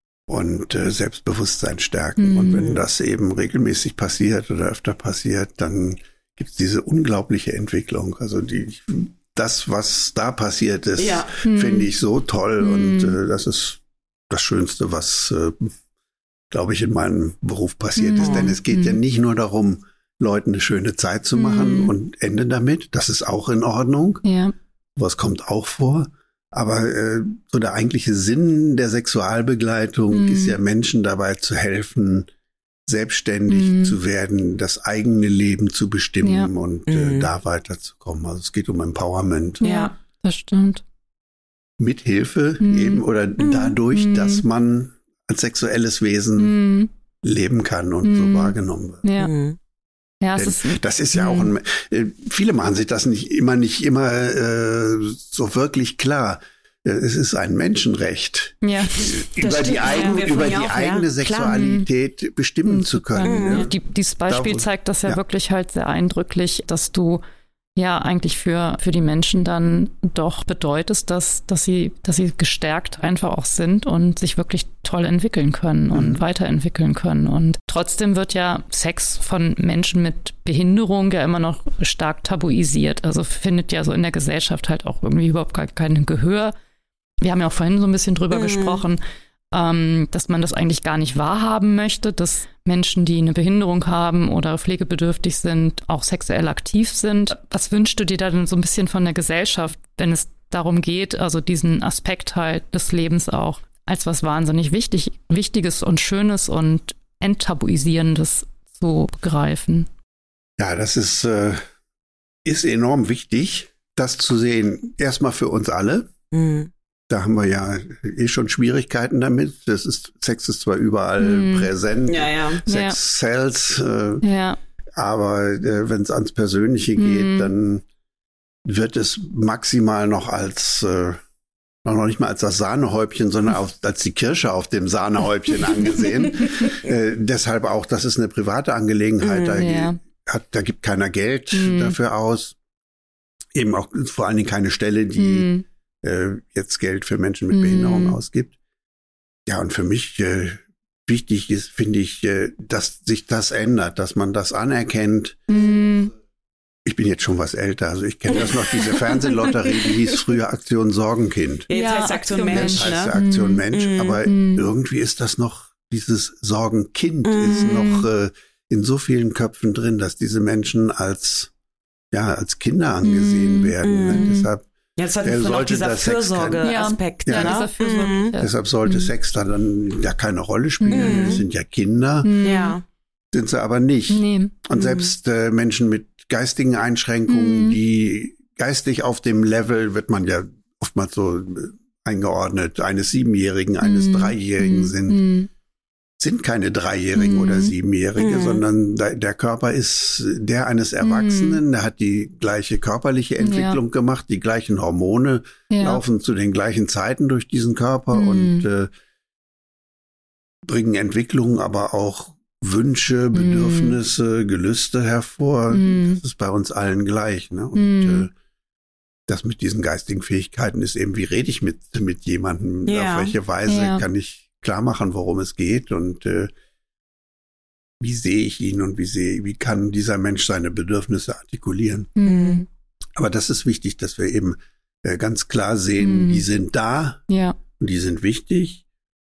und äh, Selbstbewusstsein stärken. Mhm. Und wenn das eben regelmäßig passiert oder öfter passiert, dann gibt es diese unglaubliche Entwicklung. Also die, das, was da passiert ist, Ja. Mhm. finde ich so toll. Mhm. Und äh, das ist das Schönste, was, äh, glaube ich, in meinem Beruf passiert ist. Mhm. Denn es geht ja Mhm. nicht nur darum, Leuten eine schöne Zeit zu machen Mhm. und Ende damit. Das ist auch in Ordnung. Ja. Was kommt auch vor. Aber äh, so der eigentliche Sinn der Sexualbegleitung Mhm. ist ja, Menschen dabei zu helfen, selbstständig Mhm. zu werden, das eigene Leben zu bestimmen Ja. und äh, Mhm. da weiterzukommen. Also es geht um Empowerment. Ja, das stimmt. Mit Hilfe Mhm. eben oder dadurch, Mhm. dass man als sexuelles Wesen Mhm. leben kann und Mhm. so wahrgenommen wird. Ja. Mhm. Ja, es Denn ist, das ist ja auch ein, äh, viele machen sich das nicht immer nicht immer äh, so wirklich klar. Äh, Es ist ein Menschenrecht, ja. über stimmt, die, das eigen, haben wir über vorhin die auch, ja. eigene Klar. Sexualität bestimmen zu können. Ja, Ja. die, dieses Beispiel Da, wo- zeigt das ja, ja. wirklich halt sehr eindrücklich, dass du ja eigentlich für, für die Menschen dann doch bedeutest, dass, dass sie, dass sie gestärkt einfach auch sind und sich wirklich toll entwickeln können und Mhm. weiterentwickeln können. Und trotzdem wird ja Sex von Menschen mit Behinderung ja immer noch stark tabuisiert. Also findet ja so in der Gesellschaft halt auch irgendwie überhaupt gar kein Gehör. Wir haben ja auch vorhin so ein bisschen drüber Mhm. gesprochen, ähm, dass man das eigentlich gar nicht wahrhaben möchte, dass Menschen, die eine Behinderung haben oder pflegebedürftig sind, auch sexuell aktiv sind. Was wünschst du dir da denn so ein bisschen von der Gesellschaft, wenn es darum geht, also diesen Aspekt halt des Lebens auch als was wahnsinnig wichtig, Wichtiges und Schönes und Enttabuisierendes zu begreifen? Ja, das ist, äh, ist enorm wichtig, das zu sehen. Erstmal für uns alle, Mhm. da haben wir ja eh schon Schwierigkeiten damit. Das ist, Sex ist zwar überall mm. präsent, ja, ja. Sex ja. sells, äh, ja. aber äh, wenn es ans Persönliche geht, mm. dann wird es maximal noch als, äh, noch nicht mal als das Sahnehäubchen, sondern auf, als die Kirsche auf dem Sahnehäubchen angesehen. äh, deshalb auch, das ist eine private Angelegenheit, mm, da, ja. hat, da gibt keiner Geld mm. dafür aus. Eben auch vor allen Dingen keine Stelle, die mm. äh, jetzt Geld für Menschen mit Behinderung mm. ausgibt. Ja, und für mich äh, wichtig ist, finde ich, äh, dass sich das ändert, dass man das anerkennt. Mm. Ich bin jetzt schon was älter, also ich kenne das noch, diese Fernsehlotterie, die hieß früher Aktion Sorgenkind. Jetzt ja, heißt Aktion Mensch. Jetzt heißt ne? Aktion Mensch, mm. aber mm. irgendwie ist das noch, dieses Sorgenkind mm. ist noch äh, in so vielen Köpfen drin, dass diese Menschen als ja, als Kinder angesehen mm, werden. mm. Deshalb Jetzt hat äh, noch sollte dieser Fürsorge-Aspekt. Ja, Ja, dieser Fürsorge. mhm. Deshalb sollte mm. Sex da dann ja keine Rolle spielen. Mm. Das sind ja Kinder, Mm. Ja. sind sie aber nicht. Nee. Und Mm. selbst äh, Menschen mit geistigen Einschränkungen, Mm. die geistig auf dem Level, wird man ja oftmals so äh, eingeordnet, eines Siebenjährigen, eines mm. Dreijährigen mm. sind. Mm. sind keine Dreijährigen Mhm. oder Siebenjährige, Mhm. sondern der, der Körper ist der eines Erwachsenen, Mhm. der hat die gleiche körperliche Entwicklung ja. gemacht, die gleichen Hormone Ja. laufen zu den gleichen Zeiten durch diesen Körper Mhm. und äh, bringen Entwicklungen, aber auch Wünsche, Bedürfnisse, mhm. Gelüste hervor. Mhm. Das ist bei uns allen gleich. Ne? Und mhm. äh, das mit diesen geistigen Fähigkeiten ist eben, wie rede ich mit, mit jemandem, Ja. auf welche Weise Ja. kann ich klar machen, worum es geht und äh, wie sehe ich ihn und wie sehe, wie kann dieser Mensch seine Bedürfnisse artikulieren. Mhm. Aber das ist wichtig, dass wir eben äh, ganz klar sehen, Mhm. die sind da Ja. und die sind wichtig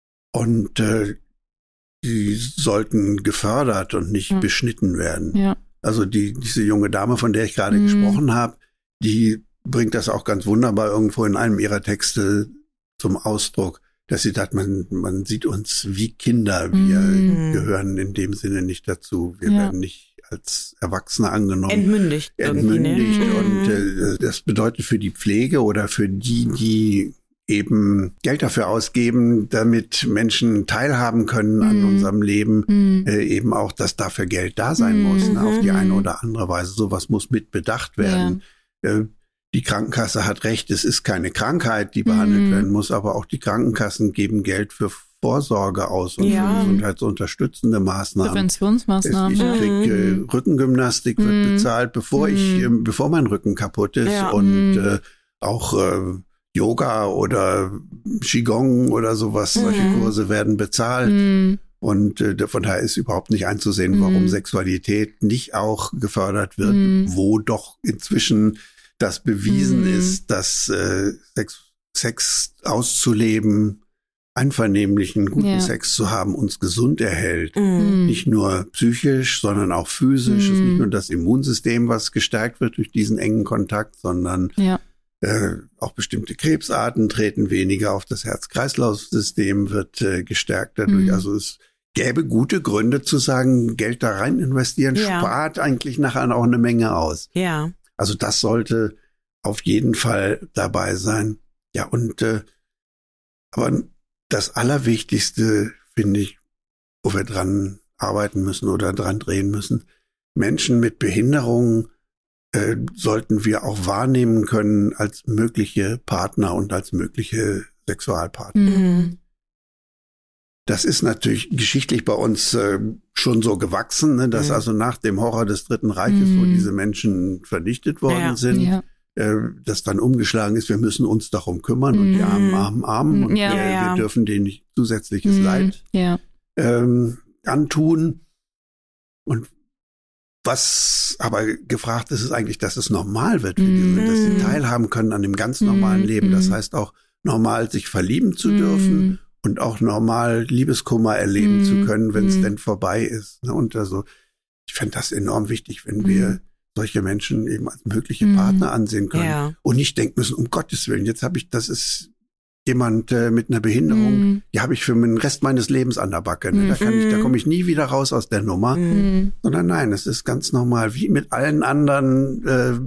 und äh, die sollten gefördert und nicht Ja. beschnitten werden. Ja. Also die diese junge Dame, von der ich gerade Mhm. gesprochen habe, die bringt das auch ganz wunderbar irgendwo in einem ihrer Texte zum Ausdruck, dass sie sagt, man, man sieht uns wie Kinder. Wir Mhm. gehören in dem Sinne nicht dazu. Wir Ja. werden nicht als Erwachsene angenommen. Entmündigt. Entmündigt. irgendwie, ne? Und Mhm. äh, das bedeutet für die Pflege oder für die, die eben Geld dafür ausgeben, damit Menschen teilhaben können an Mhm. unserem Leben, Mhm. äh, eben auch, dass dafür Geld da sein Mhm. muss, ne, auf die eine Mhm. oder andere Weise. Sowas muss mit bedacht werden. Äh, die Krankenkasse hat recht, es ist keine Krankheit, die behandelt Mhm. werden muss, aber auch die Krankenkassen geben Geld für Vorsorge aus und Ja. für gesundheitsunterstützende Maßnahmen. Präventionsmaßnahmen. Ich krieg äh, Mhm. Rückengymnastik wird Mhm. bezahlt, bevor Mhm. ich, ähm, bevor mein Rücken kaputt ist Ja. und Mhm. äh, auch äh, Yoga oder Qigong oder sowas, solche Mhm. Kurse werden bezahlt. Mhm. Und äh, von daher ist überhaupt nicht einzusehen, warum Mhm. Sexualität nicht auch gefördert wird, Mhm. wo doch inzwischen das bewiesen Mhm. ist, dass äh, Sex, Sex auszuleben, einvernehmlichen, guten Ja. Sex zu haben, uns gesund erhält. Mhm. Nicht nur psychisch, sondern auch physisch. Es ist nicht Mhm. nur das Immunsystem, was gestärkt wird durch diesen engen Kontakt, sondern Ja. äh, auch bestimmte Krebsarten treten weniger auf. Das Herz-Kreislauf-System wird äh, gestärkt dadurch. Mhm. Also es gäbe gute Gründe zu sagen, Geld da rein investieren, Ja. spart eigentlich nachher auch eine Menge aus. Ja. Also das sollte auf jeden Fall dabei sein. Ja, und äh, aber das Allerwichtigste, finde ich, wo wir dran arbeiten müssen oder dran drehen müssen, Menschen mit Behinderungen äh, sollten wir auch wahrnehmen können als mögliche Partner und als mögliche Sexualpartner. Mhm. Das ist natürlich geschichtlich bei uns äh, schon so gewachsen, ne, dass Mhm. also nach dem Horror des Dritten Reiches, wo Mhm. diese Menschen vernichtet worden Ja. sind, Ja. äh, das dann umgeschlagen ist, wir müssen uns darum kümmern und die Mhm. armen, armen, armen und Ja. wir, Ja, ja. wir dürfen denen nicht zusätzliches Mhm. Leid Ja. ähm, antun. Und was aber gefragt ist, ist eigentlich, dass es normal wird für Mhm. diese, dass sie teilhaben können an dem ganz normalen Mhm. Leben. Das Mhm. heißt auch normal sich verlieben zu dürfen Mhm. und auch normal Liebeskummer erleben Mhm. zu können, wenn es Mhm. denn vorbei ist. ne? Und also ich fände das enorm wichtig, wenn Mhm. wir solche Menschen eben als mögliche Mhm. Partner ansehen können Ja. und nicht denken müssen, um Gottes Willen, jetzt habe ich, das ist jemand äh, mit einer Behinderung, Mhm. die habe ich für den Rest meines Lebens an der Backe. Ne? Da kann ich, da Mhm. komme ich nie wieder raus aus der Nummer. Mhm. Mhm. Sondern nein, es ist ganz normal, wie mit allen anderen äh,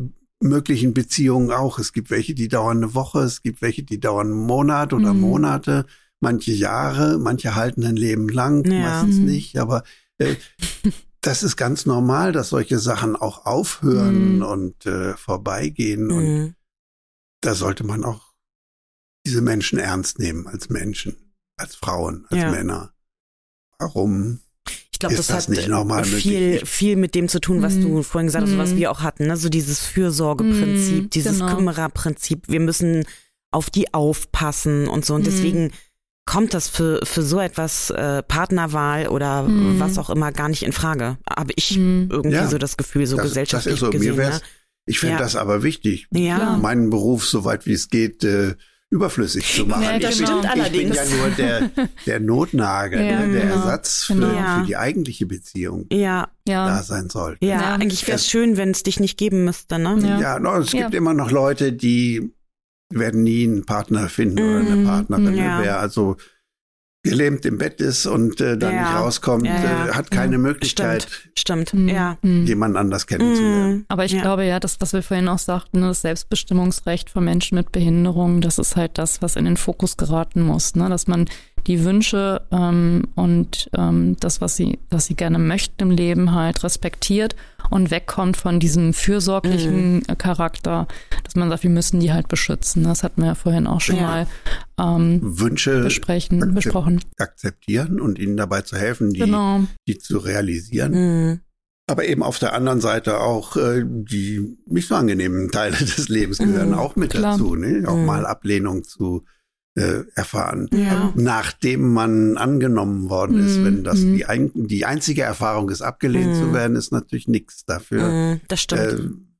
möglichen Beziehungen auch. Es gibt welche, die dauern eine Woche, es gibt welche, die dauern einen Monat oder mhm. Monate, manche Jahre, manche halten ein Leben lang, ja. meistens mhm. nicht. Aber äh, das ist ganz normal, dass solche Sachen auch aufhören mhm. und äh, vorbeigehen. Mhm. Und da sollte man auch diese Menschen ernst nehmen als Menschen, als Frauen, als ja. Männer. Warum? Ich glaube, das, das hat nicht normal viel, möglich? viel mit dem zu tun, was mm. du vorhin gesagt hast, mm. was wir auch hatten, ne? So dieses Fürsorgeprinzip, mm, dieses genau. Kümmererprinzip. Wir müssen auf die aufpassen und so. Und mm. deswegen kommt das für, für so etwas äh, Partnerwahl oder mm. was auch immer gar nicht in Frage. Habe ich mm. irgendwie ja, so das Gefühl, so das, gesellschaftlich das ist so. gesehen. Mir ne? Ich finde ja. das aber wichtig, ja. meinen Beruf, soweit wie es geht, äh, überflüssig zu machen. Ja, das ich, stimmt bin, allerdings. ich bin ja nur der, der Notnagel, ja, der genau. Ersatz für, genau. für die eigentliche Beziehung ja. da sein sollte. Ja, ja. eigentlich wäre es schön, wenn es dich nicht geben müsste. Ne? Ja, ja no, es gibt ja. immer noch Leute, die werden nie einen Partner finden mm, oder eine Partnerin. Ja. Wer also gelähmt im Bett ist und äh, dann ja. nicht rauskommt, ja, ja. Äh, hat keine mhm. Möglichkeit, stimmt, stimmt. Ja. jemand anders kennenzulernen. Mhm. Aber ich ja. glaube ja, das, was wir vorhin auch sagten, das Selbstbestimmungsrecht von Menschen mit Behinderung, das ist halt das, was in den Fokus geraten muss, ne? Dass man die Wünsche ähm, und ähm, das, was sie, was sie gerne möchten im Leben, halt respektiert und wegkommt von diesem fürsorglichen mhm. Charakter, dass man sagt, wir müssen die halt beschützen. Das hatten wir ja vorhin auch schon ja. mal ähm, Wünsche besprechen, akzept, besprochen. akzeptieren und ihnen dabei zu helfen, die, genau. die zu realisieren. Mhm. Aber eben auf der anderen Seite auch äh, die nicht so angenehmen Teile des Lebens gehören mhm. auch mit Klar. dazu, ne? Auch mhm. mal Ablehnung zu Äh, erfahren, ja. nachdem man angenommen worden ist. Mm, Wenn das mm. die, ein, die einzige Erfahrung ist, abgelehnt mm. zu werden, ist natürlich nichts dafür. Mm, das stimmt.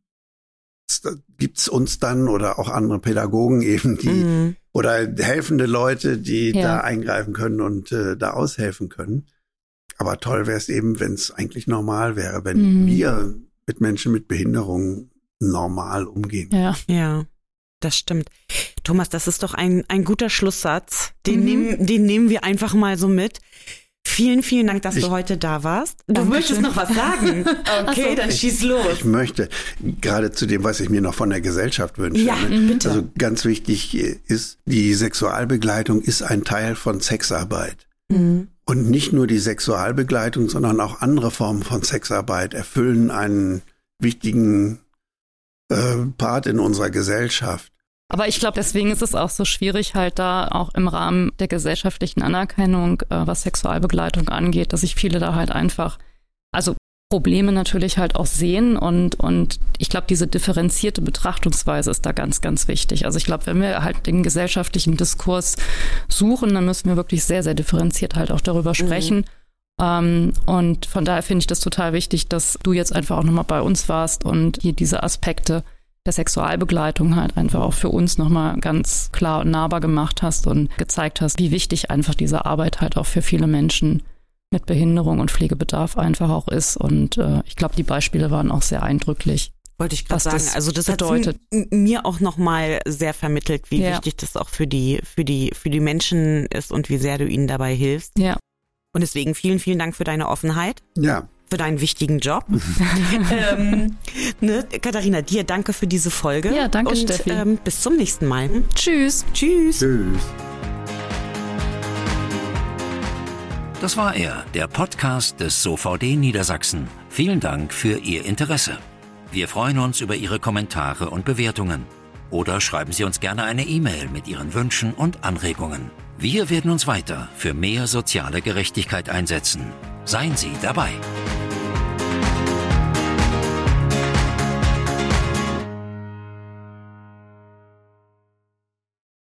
Äh, gibt's uns dann oder auch andere Pädagogen eben, die mm. oder helfende Leute, die ja. da eingreifen können und äh, da aushelfen können. Aber toll wäre es eben, wenn es eigentlich normal wäre, wenn mm. wir mit Menschen mit Behinderung normal umgehen. Ja, ja. Das stimmt. Thomas, das ist doch ein, ein guter Schlusssatz. Den, mhm. nehmen, den nehmen wir einfach mal so mit. Vielen, vielen Dank, dass ich, du heute da warst. Du Dankeschön. möchtest noch was sagen? Okay, so. Dann schieß los. Ich möchte gerade zu dem, was ich mir noch von der Gesellschaft wünsche. Ja, bitte. Also ganz wichtig ist, die Sexualbegleitung ist ein Teil von Sexarbeit. Mhm. Und nicht nur die Sexualbegleitung, sondern auch andere Formen von Sexarbeit erfüllen einen wichtigen äh, Part in unserer Gesellschaft. Aber ich glaube, deswegen ist es auch so schwierig, halt da auch im Rahmen der gesellschaftlichen Anerkennung, äh, was Sexualbegleitung angeht, dass sich viele da halt einfach, also Probleme natürlich halt auch sehen und und ich glaube, diese differenzierte Betrachtungsweise ist da ganz, ganz wichtig. Also ich glaube, wenn wir halt den gesellschaftlichen Diskurs suchen, dann müssen wir wirklich sehr, sehr differenziert halt auch darüber sprechen. Mhm. Um, und von daher finde ich das total wichtig, dass du jetzt einfach auch nochmal bei uns warst und hier diese Aspekte der Sexualbegleitung halt einfach auch für uns nochmal ganz klar und nahbar gemacht hast und gezeigt hast, wie wichtig einfach diese Arbeit halt auch für viele Menschen mit Behinderung und Pflegebedarf einfach auch ist. Und äh, ich glaube, die Beispiele waren auch sehr eindrücklich. Wollte ich gerade sagen. Das also das bedeutet. hat mir auch nochmal sehr vermittelt, wie ja. wichtig das auch für die, für die, für die Menschen ist und wie sehr du ihnen dabei hilfst. Ja. Und deswegen vielen, vielen Dank für deine Offenheit. Ja. Für deinen wichtigen Job. ähm, ne, Katharina, dir danke für diese Folge. Ja, danke, und, Steffi. Ähm, bis zum nächsten Mal. Tschüss. Tschüss. Tschüss. Das war er, der Podcast des S O V D Niedersachsen. Vielen Dank für Ihr Interesse. Wir freuen uns über Ihre Kommentare und Bewertungen. Oder schreiben Sie uns gerne eine E-Mail mit Ihren Wünschen und Anregungen. Wir werden uns weiter für mehr soziale Gerechtigkeit einsetzen. Seien Sie dabei.